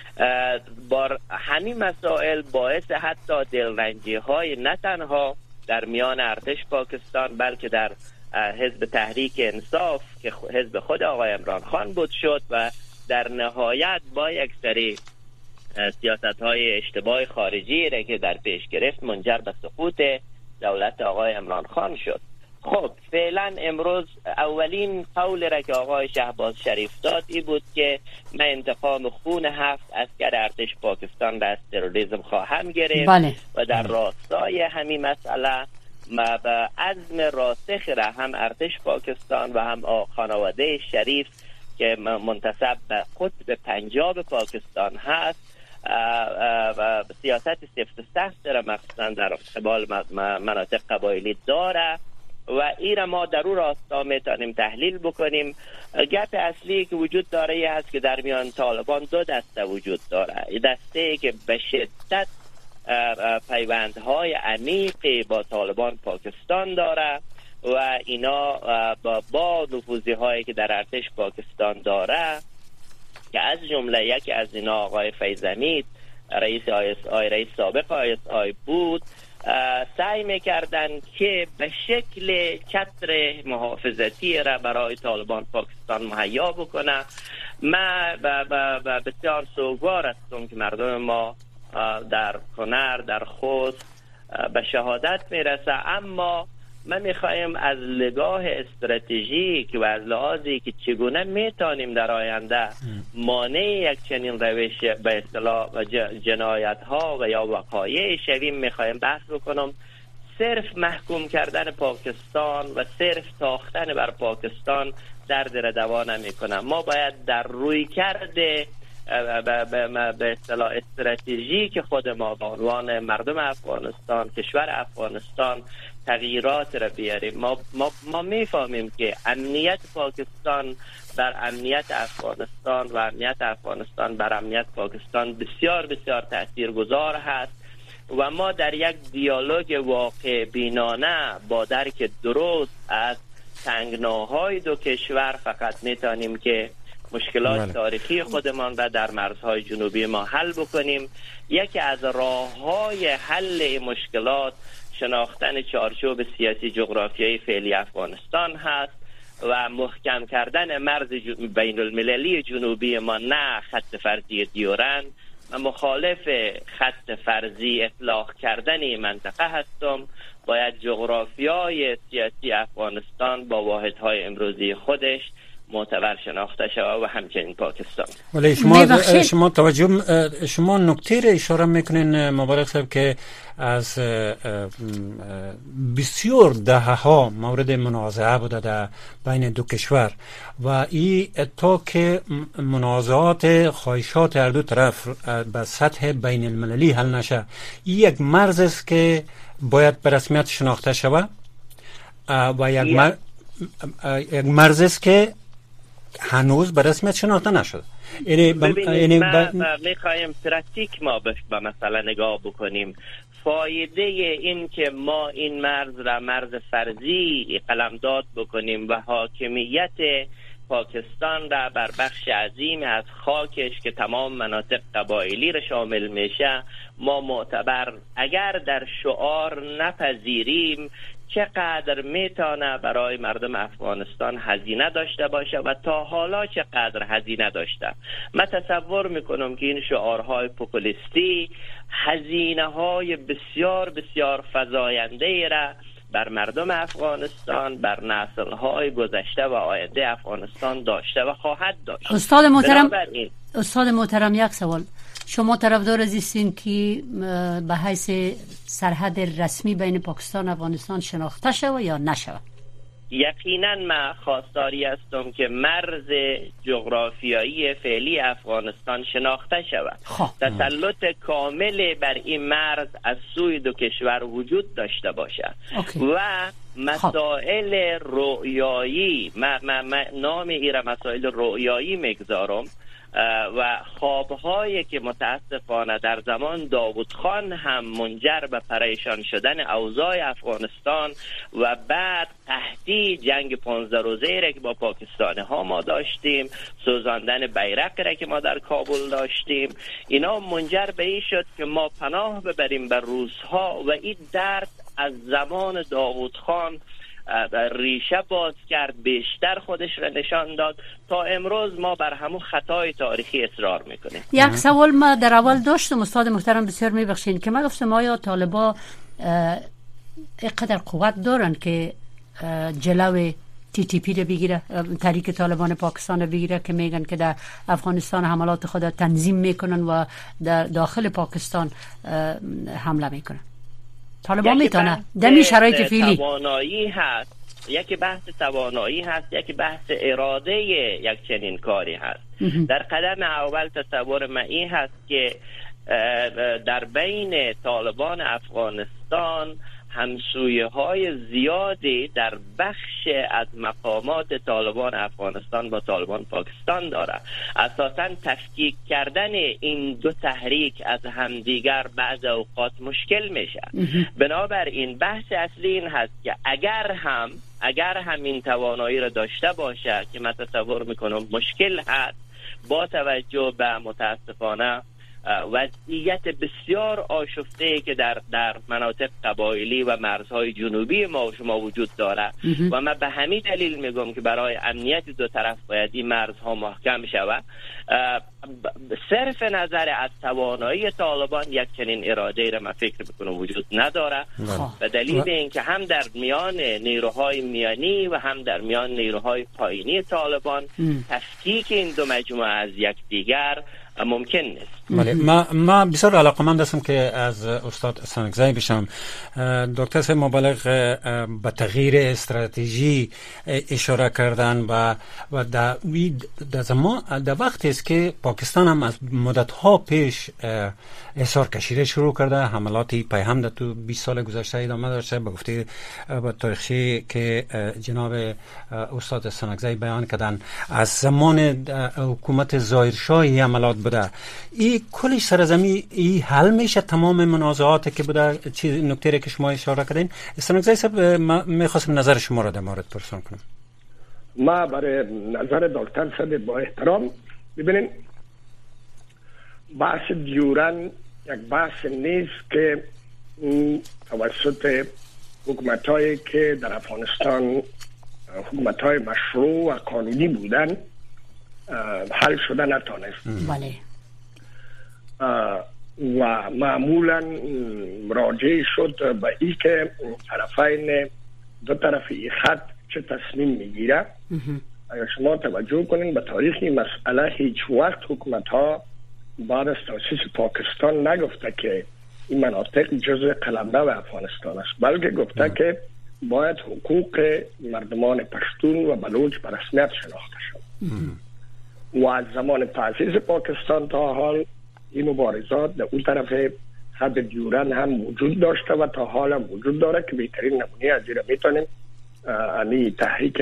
[SPEAKER 8] با همین مسائل باعث حتی دلرنجی های نه تنها در میان ارتش پاکستان بلکه در حزب تحریک انصاف که حزب خود آقای عمران خان بود شد و در نهایت با یک سری سیاست های اشتباه خارجی را که در پیش گرفت منجر به سقوط دولت آقای عمران خان شد. خب فعلا امروز اولین قول را که آقای شهباز شریف داد این بود که من انتقام خون هفت اسکر ارتش پاکستان را از تروریسم خواهم گرفت.
[SPEAKER 1] بله.
[SPEAKER 8] و در راستای همین مسئله ما به عزم راسخ را هم ارتش پاکستان و هم خانواده شریف که منتسب به قطب پنجاب پاکستان هست و سیاست سفت و سخت را مخصوصا در قبال مناطق قبایلی داره و این را ما در اون راستا میتونیم تحلیل بکنیم. گپ اصلی که وجود داره ای هست که در میان طالبان دو دسته وجود داره. دسته ای که به شدت پیوندهای عمیقی با طالبان پاکستان داره و اینا با, با نفوذی هایی که در ارتش پاکستان داره که از جمله یکی از اینا آقای فیض حمید رئیس آی اس آی رئیس سابق آی اس آی بود سعی میکردن که به شکل چتر محافظتی را برای طالبان پاکستان مهیا بکنه. من بسیار سوگوار هستم که مردم ما در کنر در خوست به شهادت میرسه اما ما میخوایم از نگاه استراتژیک و از لحاظی که چگونه میتونیم در آینده مانع یک چنین روش به اصطلاح جنایت ها و یا وقایع شویم میخوایم بحث بکنم. صرف محکوم کردن پاکستان و صرف تاختن بر پاکستان درد را دوا نمیکنه. ما باید در روی کرده به اصطلاح استراتژیک خود ما به عنوان مردم افغانستان، کشور افغانستان تغییرات را بیاریم. ما ما ما میفهمیم که امنیت پاکستان بر امنیت افغانستان و امنیت افغانستان بر امنیت پاکستان بسیار بسیار تاثیرگذار هست و ما در یک دیالوگ واقع بینانه با درک درست از تنگناهای دو کشور فقط میتونیم که مشکلات بله. تاریخی خودمان را در مرزهای جنوبی ما حل بکنیم. یکی از راه‌های حل مشکلات شناختن چارچوب سیاسی جغرافیایی فعلی افغانستان هست و محکم کردن مرز بین المللی جنوبی ما، نه خط فرضی دیورند. من مخالف خط فرضی اطلاق کردن این منطقه هستم. باید جغرافیای سیاسی افغانستان با واحدهای امروزی خودش معتبر شناخته شود و همچنین پاکستان.
[SPEAKER 5] ولی شما شما توجه شما نکته را اشاره میکنین مبارک صاحب که از بسیار دهها مورد منازعه بوده در بین دو کشور و این تا که منازعات خواهشات هر دو طرف به سطح بین المللی حل نشه، این یک مرز است که باید به رسمیت شناخته شود و یک مر... یک مرز است که هنوز به رسمیت شناخته نشده. یعنی
[SPEAKER 8] ببینید ما میخوایم پرکتیک ما به مثلا نگاه بکنیم. فایده این که ما این مرز را مرز فرضی قلمداد بکنیم و حاکمیت پاکستان را بر بخش عظیم از خاکش که تمام مناطق قبایلی را شامل میشه ما معتبر اگر در شعار نپذیریم چقدر میتونه برای مردم افغانستان هزینه داشته باشه و تا حالا چقدر هزینه داشته. من تصور میکنم که این شعارهای پوپولیستی هزینه های بسیار بسیار فزاینده را بر مردم افغانستان، بر نسل‌های گذشته و آینده افغانستان داشته و خواهد داشت.
[SPEAKER 1] استاد محترم استاد محترم یک سوال، شما طرفدار هستین که به حیث سرحد رسمی بین پاکستان و افغانستان شناخته شود یا نشود؟
[SPEAKER 8] یقینا من خواستاری هستم که مرز جغرافیایی فعلی افغانستان شناخته شود. تسلط کامل بر این مرز از سوی دو کشور وجود داشته باشد و مسائل رؤیایی، ما, ما, ما نام ایره مسائل رؤیایی میگذارم و خوابهایی که متاسفانه در زمان داوود خان هم منجر به پریشان شدن اوضاع افغانستان و بعد قحطی جنگ پانزده روزه را که با پاکستانی ها ما داشتیم، سوزاندن بیرق را که ما در کابل داشتیم، اینا منجر به این شد که ما پناه ببریم به روزها و این درد از زمان داوود خان ریشه باز کرد، بیشتر خودش را نشان داد. تا امروز ما بر همون خطای تاریخی اصرار میکنیم.
[SPEAKER 1] یک سوال ما در اول داشتم استاد محترم بسیار میبخشین که من گفتم آیا طالبا اینقدر قوت دارن که جلو تی تی پی رو بگیره، تحریک طالبان پاکستان رو بگیره که میگن که در افغانستان حملات خود تنظیم میکنن و در داخل پاکستان حمله میکنن؟ طالبان میتونه در این شرایط فعلی
[SPEAKER 8] توانایی هست، یکی بحث توانایی هست، یکی بحث اراده یک چنین کاری هست. در قدم اول تصور من این هست که در بین طالبان افغانستان همسویه های زیادی در بخش از مقامات طالبان افغانستان با طالبان پاکستان داره. اساساً تفکیک کردن این دو تحریک از همدیگر بعض اوقات مشکل میشه. بنابراین بحث اصلی این هست که اگر هم اگر هم این توانایی را داشته باشه که من تصور میکنم مشکل هست، با توجه به متاسفانه وضعیت بسیار آشفته که در در مناطق قبایلی و مرزهای جنوبی ما و شما وجود داره و من به همین دلیل میگم که برای امنیت دو طرف باید این مرزها محکم شود. صرف نظر از توانایی طالبان یک چنین اراده را من فکر میکنم وجود نداره و دلیل اینکه هم در میان نیروهای میانی و هم در میان نیروهای پایینی طالبان تفکیک این دو مجموعه از یکدیگر ممکن نیست.
[SPEAKER 5] بله، ما ما بسیار علاقمند هستم که از استاد سنگزی بشم. دکتر صاحب مبالغ به تغییر استراتژی اشاره کردن و و در در زمان در وقتی است که پاکستان هم از مدت ها پیش احصار کشیده شروع کرده، حملاتی پیهم تو بیست سال گذشته ادامه داشته. به گفته با تاریخی که جناب استاد سنگزی بیان کردن از زمان حکومت ظاهرشاهی حملات بوده. این کلش سرزمی ای حل میشه تمام منازعاتی که بوده؟ چیز نکته که شما اشاره کردین سنگزی صاحب، میخواستم نظر شما را در مورد پرسان کنم.
[SPEAKER 9] ما برای نظر دکتر صاحب با احترام ببینین، بحث دیورن یک بحث نیست که توسط حکومت‌هایی که در افغانستان حکومت‌های مشروع و قانونی بودن حل شده نتانست.
[SPEAKER 1] بله.
[SPEAKER 9] و معمولا راجع شد به این که طرفین دو طرف این خط چه تصمیم میگیره. اگر شما توجه کنین به تاریخ این مسئله هیچ وقت حکومت ها بعد از تأسیس پاکستان نگفته که این مناطق جزء قلمرو افغانستان است، بلکه گفته که باید حقوق مردمان پشتون و بلوچ به رسمیت شناخته شد. و از زمان تأسیس پاکستان تا حال این مبارزات در اون طرف خط دیورن هم وجود داشته و تا حال هم وجود داره که بهترین نمونه از این میتونیم یعنی تحریک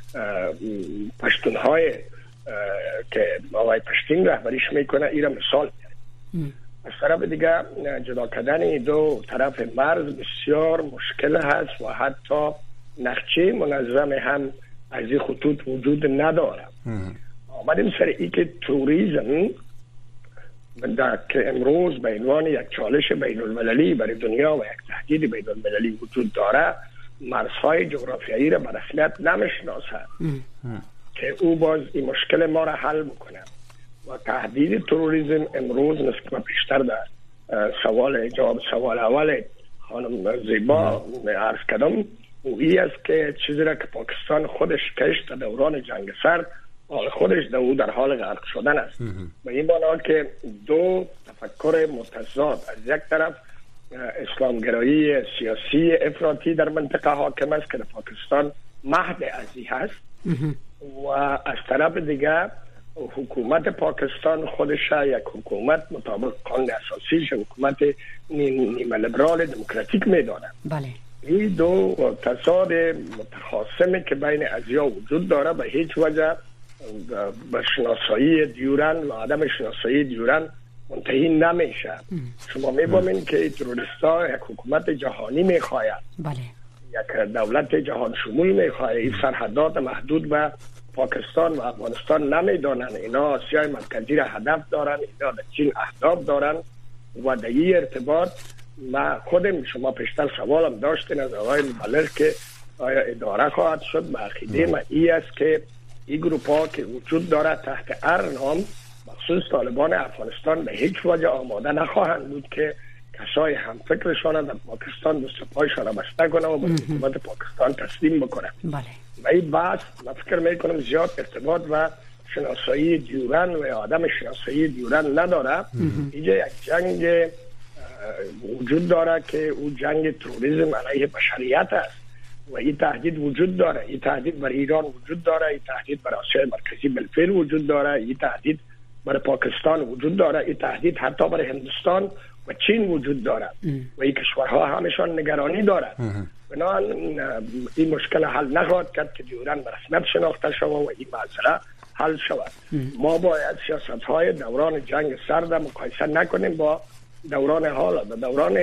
[SPEAKER 9] پشتونهای که آقای پشتین رهبریش میکنه ایران مثال میاره. از طرف دیگه جدا کردن دو طرف مرز بسیار مشکل هست و حتی نقشه منظم هم از این خطوط وجود نداره. آمدیم سر ای که توریزم در که امروز به عنوان یک چالش بین المللی برای دنیا و یک تهدید بین المللی وجود داره، مرزهای جغرافیایی را به رسمیت نمیشناسه که او باز این مشکل ما را حل میکنه. و تهدید تروریسم امروز مثل که بیشتر در سوال جواب سوال اول خانم زیبا عرض کردم، او ای است که چیزی را که پاکستان خودش کشت در دوران جنگ سرد خودش در او در حال غرق شدن است. به این معنی که دو تفکر متضاد، از یک طرف اسلامگرایی سیاسی افراطی در منطقه حاکم است که در پاکستان مهد ازی هست و از طرف دیگر حکومت پاکستان خودش یک حکومت مطابق قانون اساسیش حکومت نیمه لیبرال دموکراتیک میدانه.
[SPEAKER 1] بله.
[SPEAKER 9] این دو تضاد متخاصمی که بین ازیا وجود داره به هیچ وجه به شناسایی دیورن و عدم شناسایی دیورن منتهی نمیشه. شما میبینید که تروریستا یک حکومت جهانی میخواهد.
[SPEAKER 1] بله.
[SPEAKER 9] یک دولت جهان شمول میخواهد. این سرحدات محدود به پاکستان و افغانستان نمیدانند. اینا آسیای مرکزی را هدف دارن، اینا در چین اهداف دارن و در این ارتباط ما خودم شما پیشتر سوالم داشتین از آقای مبلغ که آیا اداره خواهد شد. به عقیده ما ای است که این گروپ ها که وجود داره تحت هر نام مخصوص طالبان افغانستان به هیچ وجه آماده نخواهند بود که کسای هم فکرشان در پاکستان دست پایشان را بسته کنه و به حکومت پاکستان تسلیم بکنه.
[SPEAKER 1] بله.
[SPEAKER 9] و این بحث من فکر میکنم زیاد ارتباط و شناسایی دیورن و آدم شناسایی دیورن نداره. اینجا یک جنگ وجود داره که او جنگ تروریسم علیه بشریت است و این تهدید وجود داره. این تهدید بر ایران وجود داره، این تهدید بر آسیای مرکزی بالفعل وجود داره، این تهدید بر پاکستان وجود داره، این تهدید حتی بر هندوستان و چین وجود داره و این کشورها همشان نگرانی داره. بنابراین این مشکل حل نخواهد کرد که دیورن به رسمیت شناخته شود و این مسئله حل شود. ما باید سیاست های دوران جنگ سرد مقایسه نکنیم با دوران حال. در دوران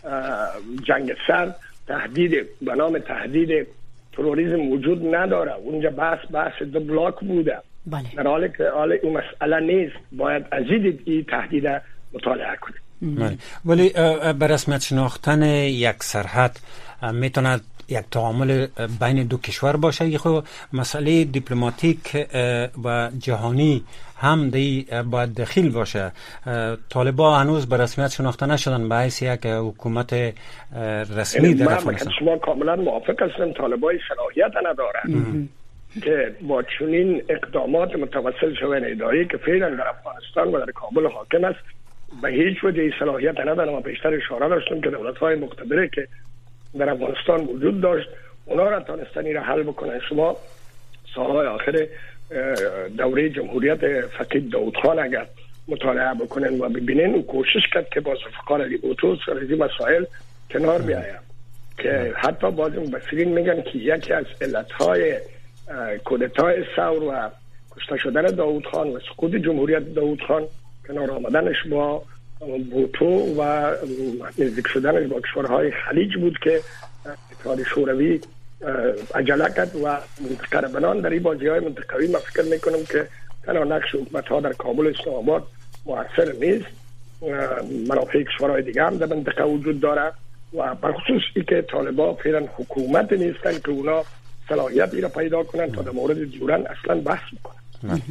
[SPEAKER 9] جنگ سرد تهدید به نام تهدید تروریسم وجود نداره. اونجا بحث بحث دو بلاک بوده.
[SPEAKER 1] بله.
[SPEAKER 9] در حالی که حال این مسئله نیست. باید از این تهدید مطالعه کنیم.
[SPEAKER 5] ولی به رسمیت شناختن یک سرحد میتونه یک تعامل بین دو کشور باشه، یه خود مسئله دیپلماتیک و جهانی هم دی باید دخیل باشه. طالبا هنوز به رسمیت شناخته نشدن به حیث یک حکومت رسمی در افغانستان.
[SPEAKER 9] شما کاملا موافق هستم، طالبای صلاحیت ندارن که با چنین اقدامات متوسل شوند اداری که فعلا در افغانستان و در کابل حاکم است به هیچ وجه صلاحیت ندارن. و بیشتر اشاره داشتم که دولت‌های مقتدره که در افغانستان وجود داشت اونا را تانستن این را حل بکنن. شما سالهای آخر دوره جمهوریت فقید داود خان اگر مطالعه بکنن و ببینن او کوشش کرد که با ذوالفقار علی بوتو سر از این مسائل کنار بیاید که حتی بعضی مبصرین میگن که یکی از علتهای کودتای ثور و کشته شدن داود خان و سقوط جمهوریت داود خان کنار آمدنش با بوتو و نزدیک شدنش با کشورهای خلیج بود که اتحاد شوروی عجله کرد و منطقه بنان در این بازی های منطقوی من فکر میکنم که تنها نقش حکومت ها در کابل اسلام آباد مؤثر نیست. منافع کشورهای دیگه هم در منطقه وجود داره و برخصوص ای که طالبا فعلا حکومت نیستن که اونا صلاحیت ای را پیدا کنن تا در مورد دیورند اصلا بحث بکنن.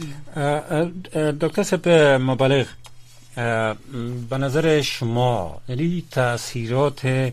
[SPEAKER 5] دکتر سپ مبالغ، به نظر شما یعنی تأثیرات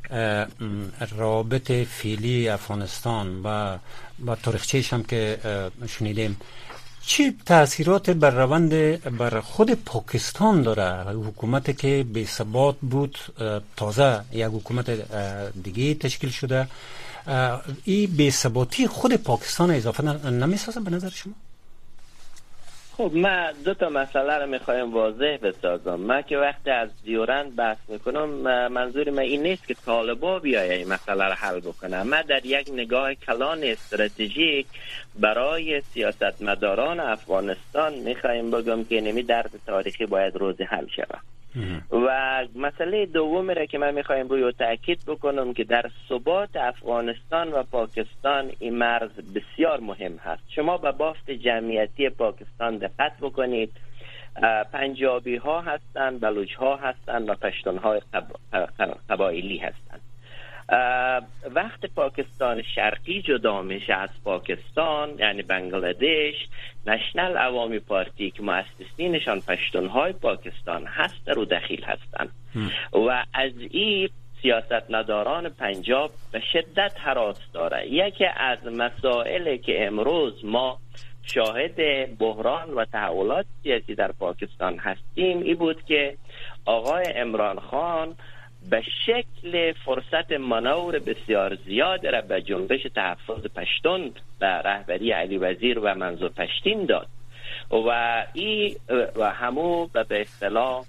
[SPEAKER 5] رابط فعلی افغانستان و با تاریخچه‌اش هم که شنیدیم چه تأثیرات بر روند بر خود پاکستان داره؟ حکومتی که بی ثبات بود تازه یک حکومت دیگه تشکیل شده، این بی ثباتی خود پاکستان اضافه نمیسازه به نظر شما؟
[SPEAKER 8] خب من دو تا مسئله رو میخوایم واضح بسازم. من که وقتی از دیورند بحث میکنم منظور من این نیست که طالبا بیاید این مسئله رو حل بکنه. من در یک نگاه کلان استراتژیک برای سیاستمداران افغانستان میخوایم بگم که نمی درد تاریخی باید روزی حل شود. و مسئله دومی را که من میخوایم روی تاکید بکنم که در ثبات افغانستان و پاکستان این مرز بسیار مهم هست. شما به بافت جمعیتی پاکستان دقت بکنید، پنجابی ها هستند، بلوچ ها هستند و پشتون های قبایلی هستند. وقت پاکستان شرقی جدا میشه از پاکستان یعنی بنگلادش، نشنل عوامی پارتی که مؤسسینشان پشتونهای پاکستان هست رو دخیل هستند و از این سیاستمداران پنجاب به شدت هراس داره. یکی از مسائلی که امروز ما شاهد بحران و تحولات سیاسی در پاکستان هستیم این بود که آقای عمران خان به شکل فرصت منور بسیار زیاد را به جنبش تحفظ پشتون به رهبری علی وزیر و منظور پشتین داد و این و همو به اصطلاح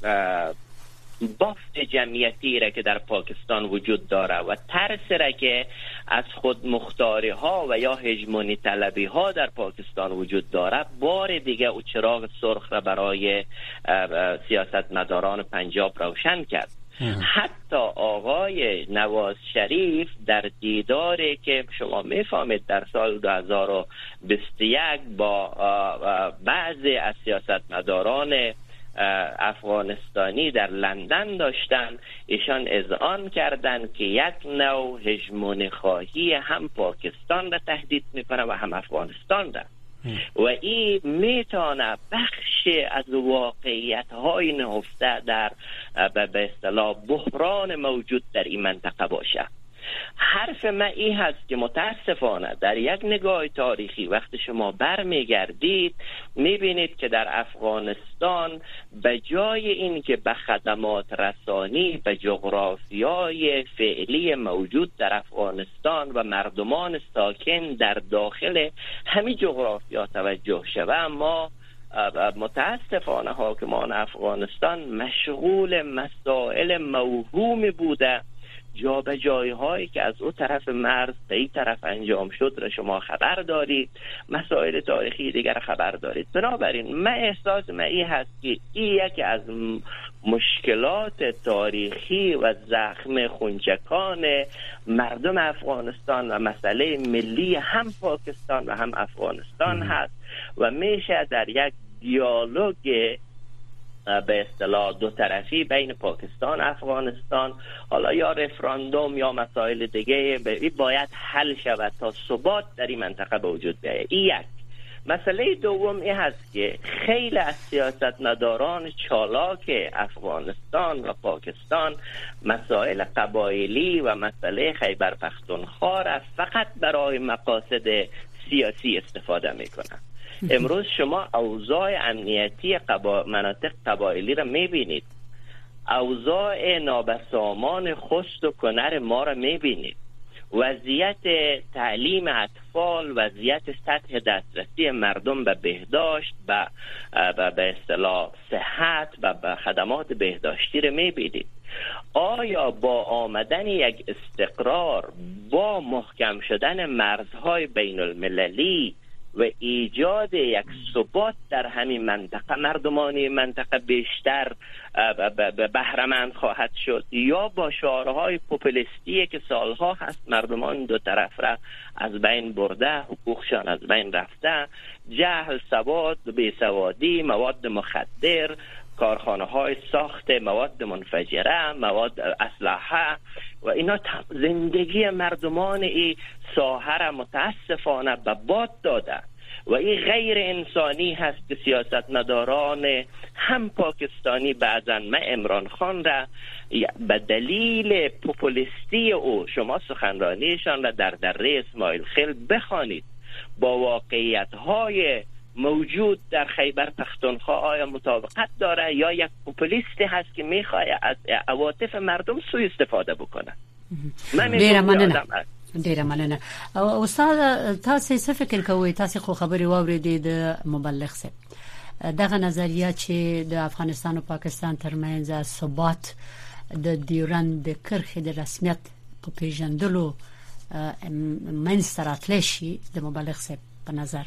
[SPEAKER 8] بافت جمعیتی را که در پاکستان وجود داره و ترس را که از خود مختاری ها و یا هژمونی طلبی ها در پاکستان وجود داره بار دیگه او چراغ سرخ را برای سیاستمداران پنجاب روشن کرد. حتی آقای نواز شریف در دیداری که شما میفهمید در سال دو هزار و بیست و یک با بعضی از سیاستمداران افغانستانی در لندن داشتن، ایشان اذعان کردند که یک نوع هژمونی خواهی هم پاکستان را تهدید میکنه و هم افغانستان را و این میتونه بخش از واقعیت های نهفته در به اصطلاح بحران موجود در این منطقه باشه. حرف من این هست که متاسفانه در یک نگاه تاریخی وقتی شما برمیگردید میبینید که در افغانستان به جای این که به خدمات رسانی به جغرافیای فعلی موجود در افغانستان و مردمان ساکن در داخل همین جغرافیا توجه شود، اما متاسفانه حاکمان افغانستان مشغول مسائل موهومی بوده. جا به جای هایی که از او طرف مرز به این طرف انجام شد را شما خبر دارید، مسائل تاریخی دیگر خبر دارید. بنابراین من احساس من این هست که این یکی از مشکلات تاریخی و زخم خونچکان مردم افغانستان و مسئله ملی هم پاکستان و هم افغانستان هست و میشه در یک دیالوگ به اصطلاح دو طرفی بین پاکستان افغانستان، حالا یا رفراندوم یا مسائل دیگه باید حل شود تا ثبات در این منطقه به وجود بیاید. این یک. مسئله دوم این هست که خیلی از سیاستمداران چالاک افغانستان و پاکستان مسائل قبایلی و مسئله خیبر پختونخوا را فقط برای مقاصد سیاسی استفاده میکنن. امروز شما اوضاع امنیتی قبا... مناطق قبایلی را میبینید، اوضاع نابسامان خست و کنر ما را میبینید، وضعیت تعلیم اطفال، وضعیت سطح دسترسی مردم به بهداشت، به به اصطلاح صحت و به خدمات بهداشتی را میبینید. آیا با آمدن یک استقرار، با محکم شدن مرزهای بین المللی و ایجاد یک ثبات در همین منطقه، مردمانی منطقه بیشتر بهره‌مند خواهد شد، یا با شعارهای پوپولیستی که سالها هست مردمان دو طرف را از بین برده، حقوقشان از بین رفته، جهل، سواد، بیسوادی، مواد مخدر، کارخانه های ساخت مواد منفجره، مواد اسلحه و اینا زندگی مردمان این ساحه را متاسفانه به باد داده و این غیر انسانی هست که سیاستمداران هم پاکستانی بعضا من عمران خان را به دلیل پوپولیستی او، شما سخنرانیشان را در دره اسماعیل خیل بخوانید، با واقعیت های موجود در خیبر پختونخوا آیا مطابقت داره یا یک پوپولیستی هست که میخواد از عواطف مردم سوء استفاده بکنه؟ من
[SPEAKER 1] ډیره مننه ډیره مننه. استاد تاسو څه فکر کوئ؟ تاسو خو خبري واورېدې د مبلغ صاحب دغه نظریه چې د افغانستان او پاکستان ترمنځ ثبات د ډیورند د کرښې د رسمیت په پیژندلو منځ ته راتلی شي د مبلغ صاحب په نظر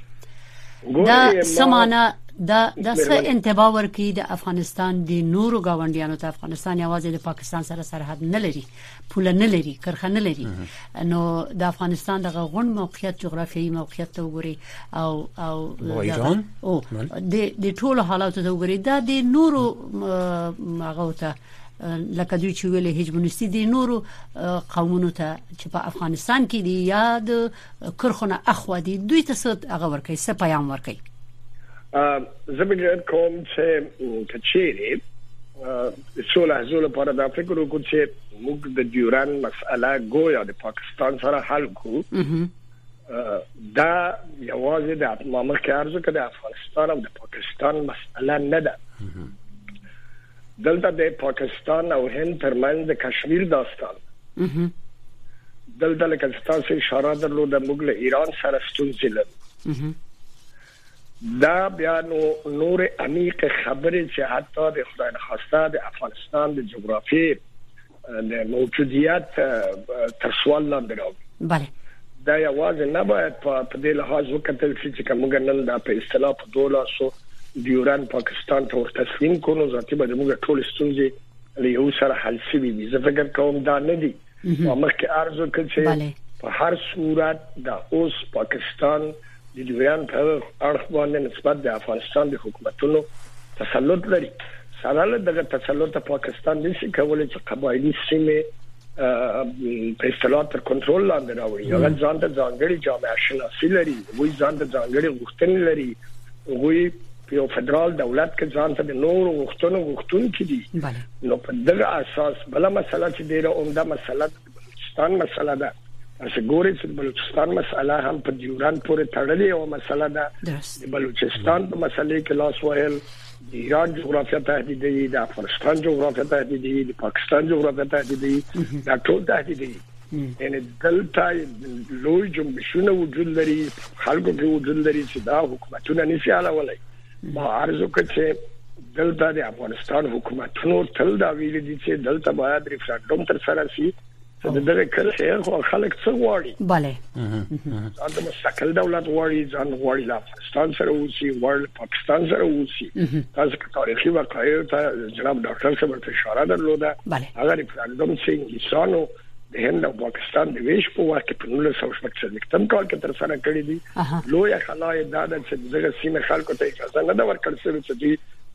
[SPEAKER 1] دا سمانه دا د څه انتباه ورکړي د افغانستان د نورو گاونډیانو ته؟ افغانستان یوازې د پاکستان سره سرحد نه لري، پوله نه لري، کرښه نه لري، نو د افغانستان دغه غون موقعیت، جغرافیایي موقعیت ته وګوري او او
[SPEAKER 5] ایران
[SPEAKER 1] او د د ټولو حالاتو ته وګوري، دا د نورو هغه ته لکه دوی چې ویلې هجمونیستي دي نورو قومونو ته چې په افغانستان کې دي یا د کرخونه اخوا دي، دوی ته څه هغه ورکوي، څه پیام ورکوي؟
[SPEAKER 9] زموږ کوم چې کچېری څول حضور لپاره د فکر وکړو چې موږ د ډیوران مسأله ګویا د پاکستان سره حل کو. دا یوازې د مامور کې ارزو کې د افغانستان او د پاکستان مسأله نه ده. دلته د پاکستان او هند ترمنځ د کشمیر داستان دلته لکه تاسو اشاره درلوده موږ له ایران سره ستونزې لرو. دا بیا نو نور عمیق خبرې چې حتی د خدای نخواسته د افغانستان د جغرافیې د موجودیت تر سوال لاندې راوړي.
[SPEAKER 1] بله
[SPEAKER 9] دا یوازې نه باید په دې لحاظ وکتل شي چې موږ نن دا په اصطلاح په دولاسو ډیوران پاکستان ته ور تسلیم کړو، ذاتي به موږ ټول ستونزې له یو سره حل شي. زه فکر کوم دا نه دي. مخکې ارزو کوي چې په هر صورت دا اوس پاکستان د ډیوران په اړه باندې نسبت د افغانستان د حکومتونو تسلط لري. سره دغه تسلط پاکستان نشي کولای چې قبایلی سیمه په اصطلاح تر کنټرول لاندې راوړي. هغه ځان ته ځانګړي جامعه شناسي لري، وایي ځان ته ځانګړي غوښتنې لري، وایي په فدرال دولت کې ځان ته د نورو غوښتنو غوښتونکي دي. نو په دغه اساس بل مسله چې ډیره عمده مسله د بلوچستان مسله ده. چې ګوري چې بلوچستان مسله هم په ډیوران پورې تړلې او مسله ده. د بلوچستان په مسلې کې لاس وهل د ایران جغرافیه تهدیدوي، د افغانستان جغرافیه تهدیدوي، د پاکستان جغرافیه تهدیدوي، دا ټول تهدیدوي. یعنی دلته لوی جنبشونه وجود لري، خلکو کې وجود لري چې دا حکومتونه نشي حلولای. ما عرض وکړ چې دلته د افغانستان حکومتونو تل دا ویلي دي چې دلته باید ریفرندوم تر سره شي. چې دغه کله خو خلک څه غواړي؟
[SPEAKER 1] bale
[SPEAKER 9] دا مستقل دولت غواړي، ځان غواړي له افغانستان سره اوسي، غواړي پاکستان سره اوسي. تاسو که تاریخي واقعیت ته جناب ډاکټر صاحب ته اشاره درلوده، هغه ریفرندوم چې انګلیسانو د هند او پاکستان د ویش په وخت کې په نولس سوه شپږ څلوېښتم کال کې تر سره کړی دي. لویه خلای دا ده چې دغه سیمه خلکو ته اجازه نه ده ورکړل شوې چې دوی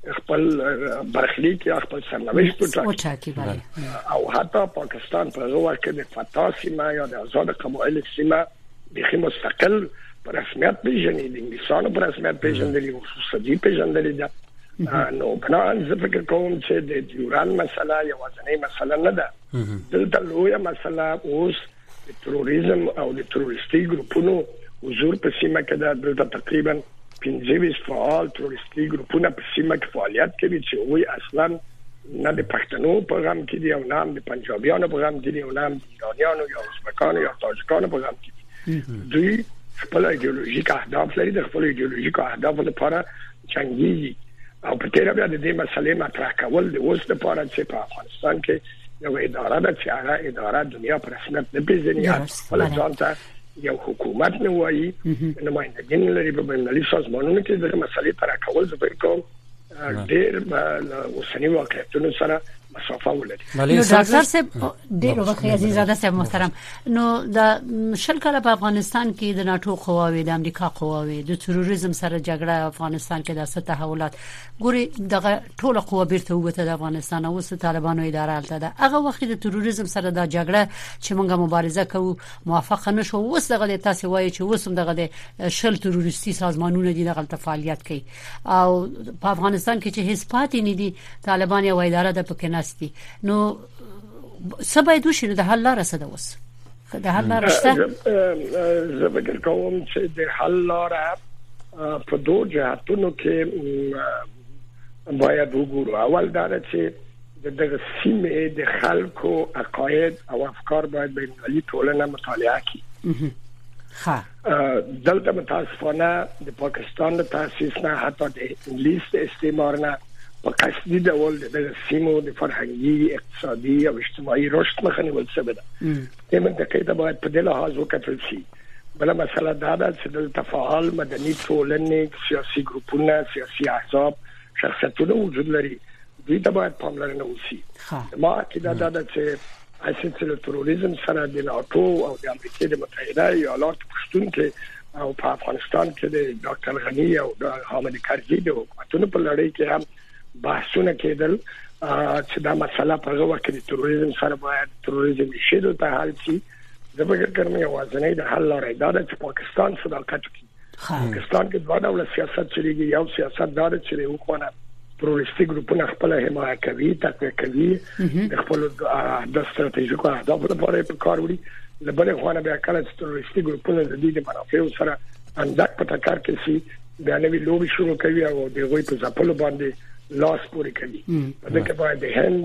[SPEAKER 9] خپل برخلیک یا خپل سرنوشت
[SPEAKER 1] وټاکي
[SPEAKER 9] او حتی پاکستان په هغه وخت کې د فتا سیمه یا د آزاد قبایل سیمه د مستقل پر رسمیت پیژنې د انګلیسانو پر رسمیت پیژندلې او خصوصي پیژندلې ده. نو بنان زه فکر کوم چې د یوران مسله یو ځنې مسله نه ده. دلته لویه مسله اوس د تروریزم او د تروریستي ګروپونو حضور په سیمه کې ده. دلته تقریبا پنځه ویشت فعال تروریستي ګروپونه په سیمه کې فعالیت کوي چې وایي اصلا نه د پښتنو په غم کې دي او نه د پنجابیانو په غم کې دي او نه د ایرانیانو یا ازبکانو یا تاجکانو په غم کې دي. دوی خپل ایدئولوژیک اهداف لري، د خپل ایدئولوژیک اهداف لپاره جنگي او په تیر بیا د دې مسلې مطرح کول د اوس لپاره چې په افغانستان کې یو اداره ده چې هغه اداره دنیا پر رسمیت نه پیژني، خپل ځان ته یو حکومت نه وایي، نمائندګین لري په بینالمللي سازمانونو کې د مسلې طرح کول زه فکر کوم ډېر اوسنی واقعیتونو سره مسافه ولري.
[SPEAKER 1] نو ډاکټر صاحب ډېر وخت عزیزاده صاحب محترم، نو د شل کاله په افغانستان کې د ناتو قواوی د امریکا قواوی د تروریزم سره جګړه افغانستان کې د ست تحولات ګوري دغه ټول قوا بیرته وته د افغانستان او ست طالبانو اداره الته ده. هغه وخت د تروریزم سره د جګړه چې موږ مبارزه کوو موافقه نشو، اوس دغه د تاسو وایي چې اوس هم دغه د شل تروریستي سازمانونه دي دغه فعالیت کوي او په افغانستان کې چې هیڅ پاتې نه دي طالبان یا اداره د پکې نو سبا دوی شنو د حل لاره څه ده اوس د حل لاره شته؟
[SPEAKER 9] زه فکر کوم چې د حل لاره په دوه جهاتونو کې باید وګورو. اول دا چې د سیمې د خلکو عقاید او افکار باید بین‌المللي ټولنه مطالعه کړي.
[SPEAKER 1] ها
[SPEAKER 9] دلته متاسفانه د پاکستان د تاسیس نه حتی د انګلیس د استعمار نه په قصدي ډول د سیمو د فرهنګي اقتصادي او اجتماعي رشد مخه نیول شوې ده. همت د کېده باید په دې لحاظ وکړل شي. بل مسله دا ده چې د تفاعل مدني ټولنې سیاسي ګروپونه سیاسي احزاب شخصیتونه وجود لري، دوی ته باید پاملرنه وشي. ما کېده دا ده چې اساسي له تروریزم سره د ناتو او د امریکا د متحده ایالاتو پښتون کې او په افغانستان کې د ډاکټر غنی او د حامد کرزي د حکومتونو په لړۍ کې هم بحثونه کېدل چې دا مسله په هغه وخت کې د تروریزم سره باید تروریزم شیدو ته حل شي. زه فکر کوم یو ځنې د حل لاره دا ده چې پاکستان صداقت وکړي. پاکستان کې دوه ډول سیاست چلیږي، یو سیاست دا ده چې یو خونه تروریستي ګروپونه خپل حمایت کوي، تقویه کوي، د خپل د ستراتیژیکو اهدافو لپاره په کار وړي. له بلې خوا نه بیا کله چې تروریستي ګروپونه د دې د منافعو سره اندک په ټکر کې شي بیا نوې لوبې شروع کوي او د هغوی په ځپلو باندې لاس پورې کوي. په دې کې باید د هند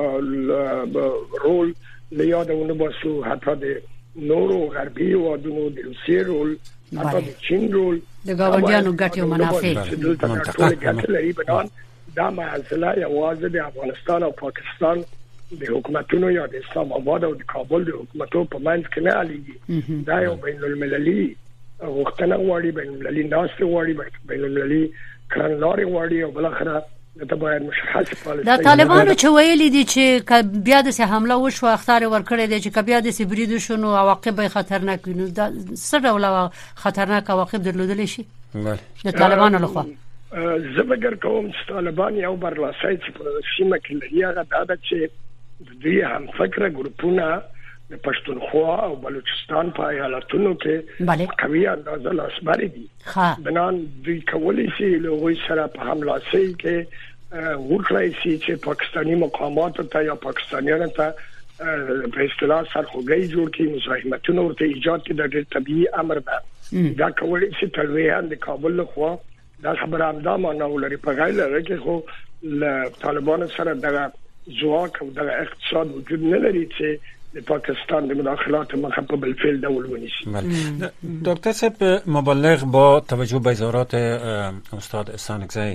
[SPEAKER 9] رول له یادونه باسو، حتی د نورو غربي هېوادونو د روسیې رول، حتی د چین رول،
[SPEAKER 1] د ګاونډیانو ګټې او منافع
[SPEAKER 9] ټول ګټې لري. بنان دا معضله یوازې د افغانستان او پاکستان د حکومتونو یا د اسلام آباد او د کابل د حکومتونو په منځ کې نه حلېږي. دا یو بین المللي غوښتنه غواړي، بین المللي ناستې غواړي، بین المللي کړنلارې غواړي او بالاخره دا باید مشخص پالیسي.
[SPEAKER 1] د طالبانو چې ویلي دي چې بیا د حمله وشو اختار ورکړي دي چې بیا د سبرید شنو عواقب خطرناک وي. نو دا څه ډول خطرناک عواقب درلودل شي د طالبانو لخوا؟
[SPEAKER 9] زه فکر کوم چې طالبان یو برلاسي چې په سیمه کې لري هغه دا ده چې دوی هم فکر ګروپونه د پښتونخوا او بلوچستان په ایالتونو کې قوي اندازه لاسبري دي. بنان دوی کولی شي له هغوی سره په هملاسۍ کې وکړای شي چې پاکستاني مقاماتو ته یا پاکستانیانو ته په اصطلاح سرخوږی جوړ کړي، مزاحمتونه ورته ایجاد کړي. دا ډېر طبیعي امر ده. دا کولی شي تلویحاً د کابل لخوا دا خبره همدا معنا ولري. په غیر هغه کې خو له طالبانو سره دغه ځواک او دغه اقتصاد وجود نه لري چې د پاکستان د مداخلات مخه په بالفعل ډول ونیسي.
[SPEAKER 5] دکتر صاحب، مبلغ با توجه به اظهارات استاد احسان اکزی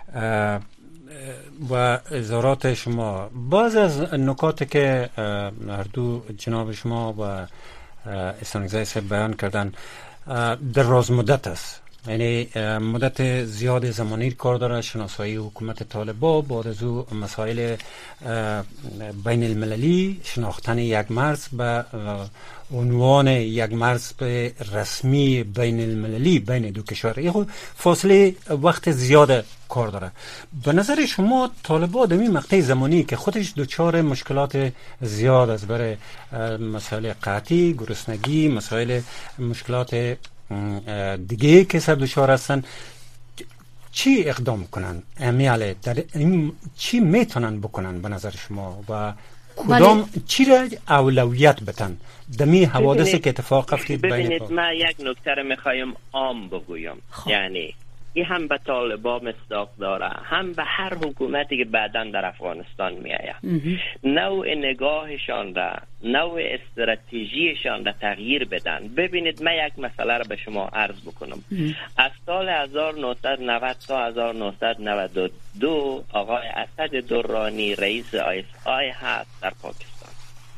[SPEAKER 5] و اظهارات شما، بعض از نکاتی که هر دو جناب شما و احسان اکزی صاحب بیان کردن دراز مدت است یعنی مدت زیاد زمانی کار داره شناسایی حکومت طالبان بعد از او مسائل بین المللی شناختن یک مرز به عنوان یک مرز رسمی بین المللی بین دو کشور یه فاصله وقت زیاد کار داره. به نظر شما طالبان در این مقطع زمانی که خودش دچار مشکلات زیاد از برای مسائل قحطی، گرسنگی، مسائل مشکلات دیگه که سر دچار هستن، چی اقدام کنن؟ امیاله در این چی میتونن بکنن به نظر شما و کدام چی را اولویت بدن دمی حوادثی که اتفاق افتید؟
[SPEAKER 8] ببینید من یک نکته رو میخوایم عام بگویم، یعنی این هم به طالبان مصداق داره هم به هر حکومتی که بعداً در افغانستان می آید. نوع نگاهشان را، نوع استراتژیشان را تغییر بدن. ببینید من یک مسئله را به شما عرض بکنم. از سال هزار و نهصد و نود تا هزار و نهصد و نود و دو آقای اسد درانی رئیس آی اس آی هست در پاکستان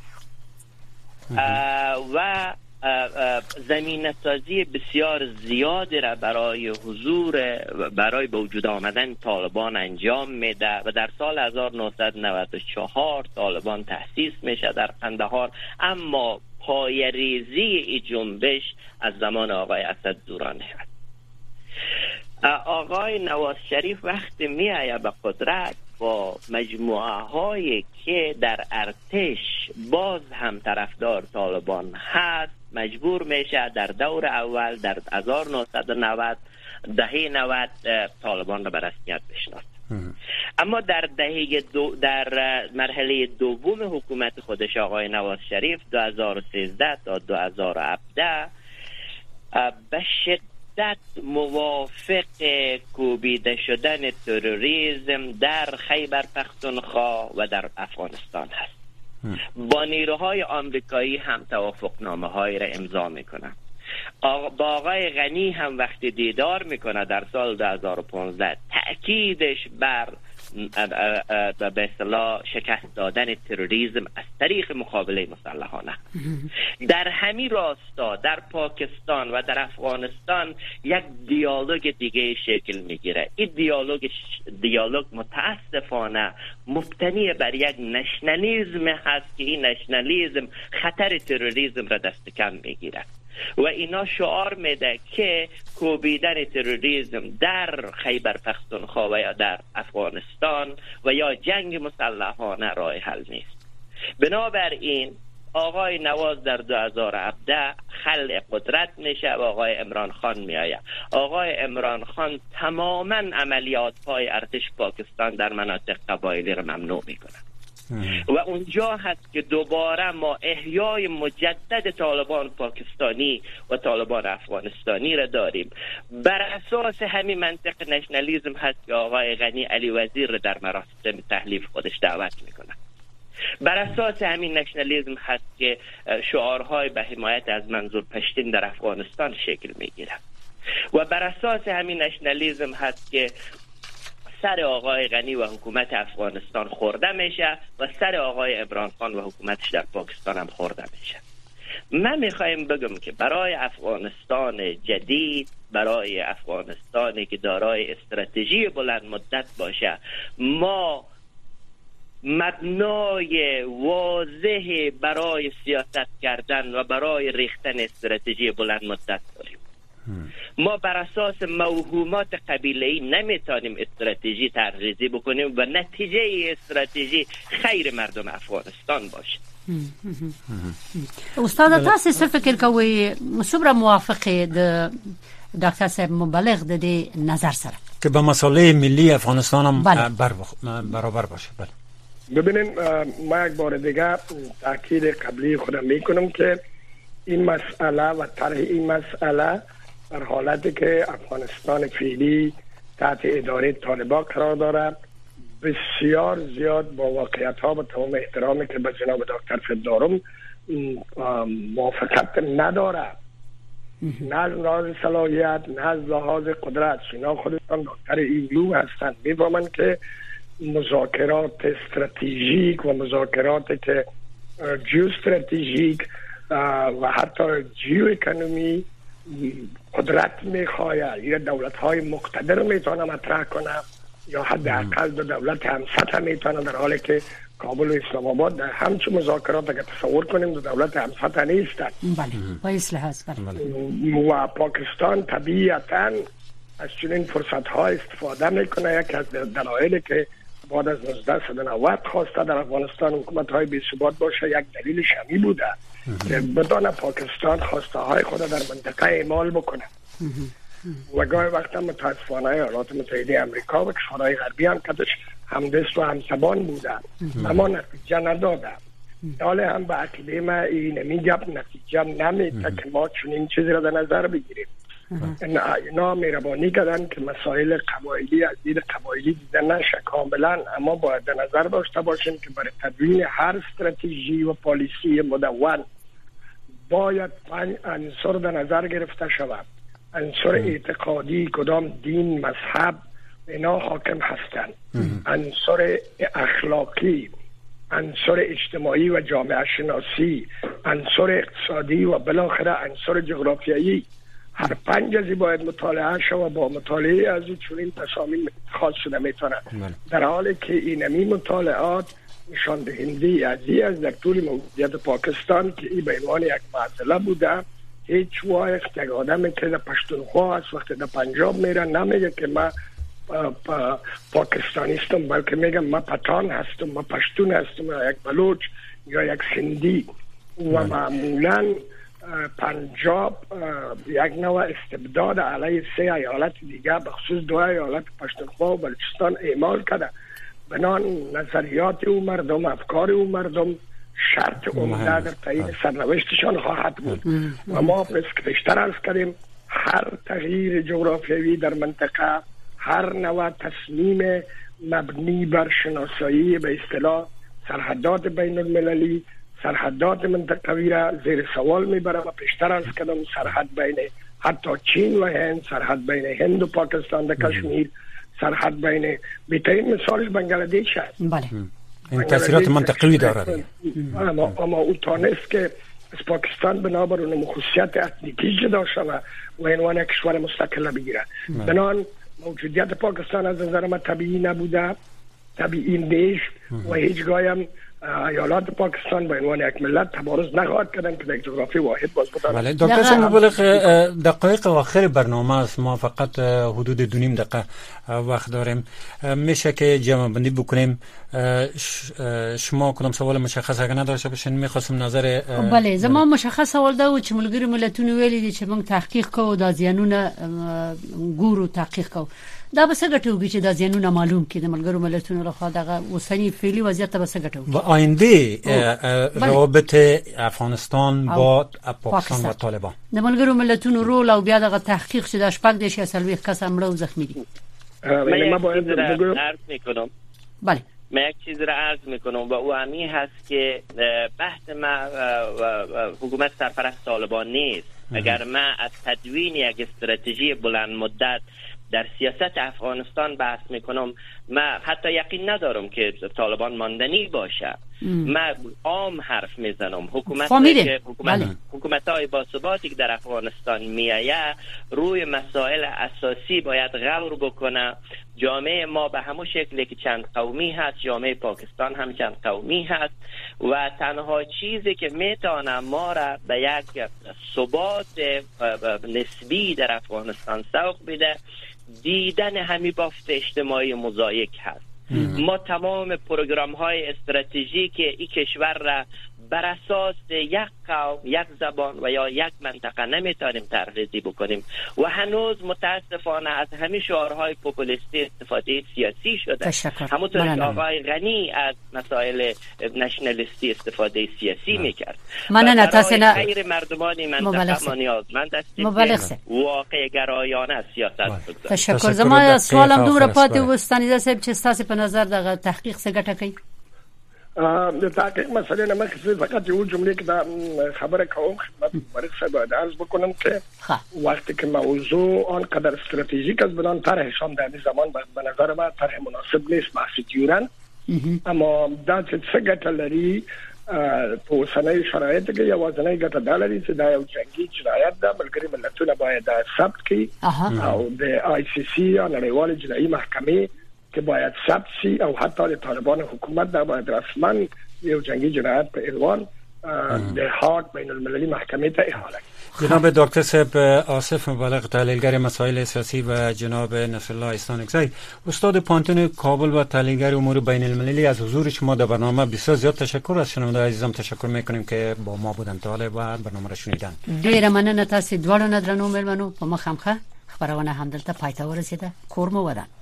[SPEAKER 8] و زمینه سازی بسیار زیادی را برای حضور برای به وجود آمدن طالبان انجام میده و در سال هزار و نهصد و نود و چهار طالبان تأسیس میشه در قندهار، اما پایه‌ریزی این جنبش از زمان آقای اسد درانی است. آقای نواز شریف وقتی می آید به قدرت با مجموعه هایی که در ارتش باز هم طرفدار طالبان هست مجبور میشه در دور اول در هزار و نهصد و نود دهه نود طالبان را به رسمیت بشناسه. اما در دهه دو در مرحله دوم حکومت خودش آقای نواز شریف دو هزار و سیزده تا دو هزار و هفده به شدت موافق کوبیده شدن تروریسم در خیبر پختونخوا و در افغانستان هست. با نیروهای آمریکایی هم توافقنامه های را امضا میکنه. با آقای غنی هم وقتی دیدار میکنه در سال دو هزار و پانزده تأکیدش بر به اصطلاح شکست دادن تروریسم از طریق مقابله مسلحانه. در همین راستا در پاکستان و در افغانستان یک دیالوگ دیگه شکل میگیره. این دیالوگ دیالوگ متاسفانه مبتنی بر یک نشنالیسم هست که این نشنالیسم خطر تروریسم را دست کم میگیره و اینا شعار میده که کوبیدن تروریسم در خیبر پختونخوا و یا در افغانستان و یا جنگ مسلحانه راه حل نیست. بنابراین آقای نواز در دو هزار و هفده خلع قدرت میشه و آقای عمران خان میآید. آقای عمران خان تماما عملیات های ارتش پاکستان در مناطق قبایلی را ممنوع میکنه و اونجا هست که دوباره ما احیای مجدد طالبان پاکستانی و طالبان افغانستانی را داریم. بر اساس همین منطق نشنالیسم هست که آقای غنی علی وزیر را در مراسم تحلیف خودش دعوت میکنه. بر اساس همین نشنالیسم هست که شعارهای به حمایت از منظور پشتین در افغانستان شکل میگیره و بر اساس همین نشنالیسم هست که سر آقای غنی و حکومت افغانستان خورده میشه و سر آقای عمران خان و حکومتش در پاکستان هم خورده میشه. من میخوایم بگم که برای افغانستان جدید، برای افغانستانی که دارای استراتژی بلند مدت باشه، ما مبنای واضح برای سیاست کردن و برای ریختن استراتژی بلند مدت داریم. ما بر اساس موهومات قبیله‌ای نمیتونیم استراتژی طرحریزی بکنیم و نتیجه استراتژی خیر مردم افغانستان باشه.
[SPEAKER 1] استاد تاسو څه فکر کوئ څومره موافقه د ډاکټر صاحب مبلغ د دې نظر سره
[SPEAKER 5] که به مسئله ملی افغانستان هم بر برابر باشه؟ بله.
[SPEAKER 9] ببینین ما یک بار دیگه تاکید قبلی خودم میکنم که این مسئله و طرح این مسئله در حالتی که افغانستان فعلی تحت اداره طالبان قرار دارد بسیار زیاد با واقعیت ها و تمام احترامی که به جناب دکتر فید دارم موافقت نداره، نه از لحاظ صلاحیت نه از لحاظ قدرت. اینا خودشان دکتر ایگلو هستند، میفهمند که مذاکرات استراتژیک و مذاکرات که جیو استراتژیک و حتی جیو اکونومی قدرت میخواهد یا دولت های مقتدر میتونه مطرح کنه یا حداقل دو دولت هم سطح میتونه، در حالی که کابل و اسلام آباد در همچون مذاکرات اگر تصور کنیم دو دولت هم سطح نیستند.
[SPEAKER 1] بله با اصلاح هست.
[SPEAKER 9] بله. و پاکستان طبیعتاً از چنین فرصت ها استفاده میکنه. یک از دلایلی که بعد از نوزده صد و نود خواسته در افغانستان حکومت های بی ثبات باشه یک دلیل شمی بوده که بدان پاکستان خواسته های خود در منطقه اعمال بکنه. و گاهی وقتا متاسفانه ایالات متحده امریکا و کشورهای غربی هم کدش همدست و همزبان بوده اما نتیجه نداده. حالا هم به عقیده ما این میگم نتیجه نمیده که ما چنین چیزی را در نظر بگیریم. اینا مهربانی کردن که مسائل قبایلی از دید قبایلی دیده نشه کاملا، اما باید در نظر داشته باشیم که برای تدوین هر استراتژی و پالیسی مدون باید پنج عنصر در نظر گرفته شود. عنصر اعتقادی، کدام دین، مذهب اینا حاکم هستند. عنصر اخلاقی، عنصر اجتماعی و جامعه شناسی، عنصر اقتصادی و بالاخره عنصر جغرافیایی. هر پنج ازی باید مطالعه شود. با مطالعه از این چنین تصامیم اتخاذ شده میتونه، در حالی که اینمی مطالعات نشان دهنده از این از در طول موجودیت پاکستان که این به عنوان یک معضله بوده. هیچ وقت یک آدمی که در پشتونخوا هست وقتی در پنجاب میره نمیگه که من پا پا پاکستانی هستم، بلکه میگم من پتان هستم، من پشتون هستم، یا یک بلوچ یا یک سندی. و معمولا پنجاب یک نوع استبداد علیه سه ایالت دیگه به خصوص دو ایالت پشتونخوا و بلوچستان اعمال کرده. بنان نظریات او مردم، افکار او مردم شرط عمده در تعیین سرنوشتشان خواهد بود. و ما پیشتر عرض کردیم هر تغییر جغرافیایی در منطقه، هر نوع تصمیم مبنی بر شناسایی به اصطلاح سرحدات بین المللی، سرحدات منطقوی را زیر سوال میبره. و پیشتر عرض کردم سرحد بین حتی چین و هند، سرحد بین هند و پاکستان در کشمیر، سرحد بین بهترین مثالش بنگلادیش است.
[SPEAKER 1] بله.
[SPEAKER 5] این تاثیرات منطقوی داره.
[SPEAKER 9] اما اما او تانست که از پاکستان بنابر اون خصوصیت اتنیکی جدا شود و عنوان کشور مستقل بگیره. بنان موجودیت پاکستان از نظر ما طبیعی نبوده، طبیعی نیست و هیچگاه هم ایالات پاکستان به عنوان یک ملت تبارز نخواهد کردن که در جغرافی واحد باز بودن.
[SPEAKER 5] بله دکتر شما مبلغ دقایق آخر برنامه است، ما فقط حدود دو نیم دقیقه وقت داریم. میشه که جمع بندی بکنیم؟ شما کدام سوال مشخص اگه نداشته باشین میخواستم نظر.
[SPEAKER 1] بله زما مشخص سوال دا و چې ملګری ملتونه ویلي دي چې موږ تحقیق کوو د زیانونه ګورو تحقیق کوو. دا به څه ګټو چې د زیانونه معلوم کړي د ملګرو ملتونو لخوا دغه اوسنی فعلی وضعیت به څه ګټو؟
[SPEAKER 5] و آینده روابط افغانستان با پاکستان و طالبان
[SPEAKER 1] د ملګرو ملتونو رول او بیا دغه تحقیق چې د شپږ د شیسلوي کس امړه او زخمی دي.
[SPEAKER 8] من باید عرض میکنم.
[SPEAKER 1] بله
[SPEAKER 8] من یک چیز را عرض میکنم و او همی هست که بحث ما حکومت سرپرست طالبان نیست. اگر ما از تدوین یک استراتژی بلند مدت در سیاست افغانستان بحث میکنم، ما حتی یقین ندارم که طالبان ماندنی باشه. ما عام حرف میزنم. حکومت که حکومت بله. حکومت های باثباتی که در افغانستان میایه روی مسائل اساسی باید غور بکنه. جامعه ما به همون شکلی که چند قومی هست، جامعه پاکستان هم چند قومی هست و تنها چیزی که میتونه ما را به یک ثبات نسبی در افغانستان سوق بده دیدن همی بافت اجتماعی مزایک هست. ما تمام پروگرام های استراتژیک این کشور را بر اساس یک قوم، یک زبان و یا یک منطقه نمیتونیم طرح‌ریزی بکنیم و هنوز متاسفانه از همین شعارهای پوپولیستی استفاده سیاسی شده. همونطور که آقای غنی از مسائل نشنالیستی استفاده سیاسی میکرد.
[SPEAKER 1] من نه تاسو نه
[SPEAKER 8] غیر مردمانی منطقه ما نیازمند هستیم واقع گرایانه سیاست بگذاریم.
[SPEAKER 1] تشکر. زما سوالم دومره پاتې وستانیده صاحب چې تاسو په نظر دغه تحقیق څه ګټه کوي؟
[SPEAKER 9] د تحقیق مسئله نه مخکې فقط یو جمله که دا خبره کوم خدمت مبارک صاحب باید عرض بکنم که وقتی که موضوع آنقدر استراتژیک است بدان طرحشان در این زمان به نظر من طرح مناسب نیست بحث دیورن. اما دا چې څه ګټه لري په اوسنۍ شرایطو کې یوازینی ګټه دا لري چې دا یو جنگي جنایت ده. ملګري ملتونه باید دا ثبت کړي او د آی سی سی یا نړیوال جنایي محکمې کې باید ثبت شي او حتی د طالبان حکومت دا باید رسما یو جنگي جنایت په عنوان د هاگ بین المللی محکمې ته احاله کړي.
[SPEAKER 5] جناب دکتر صاحب آصف مبلغ تحلیلگر مسائل سیاسی و جناب نصر الله استانکزی استاد پانتون کابل و تحلیلگر امور بین المللی از حضور شما در برنامه بسیار زیاد تشکر. از شنونده عزیزم تشکر میکنیم که با ما بودن تا حالا و برنامه را شنیدن.
[SPEAKER 1] ډیره مننه تاسو دواړو نه درنو مېلمنو په مخامخه خبرونه هم دلته پای ته ورسیده. کور مو ودان.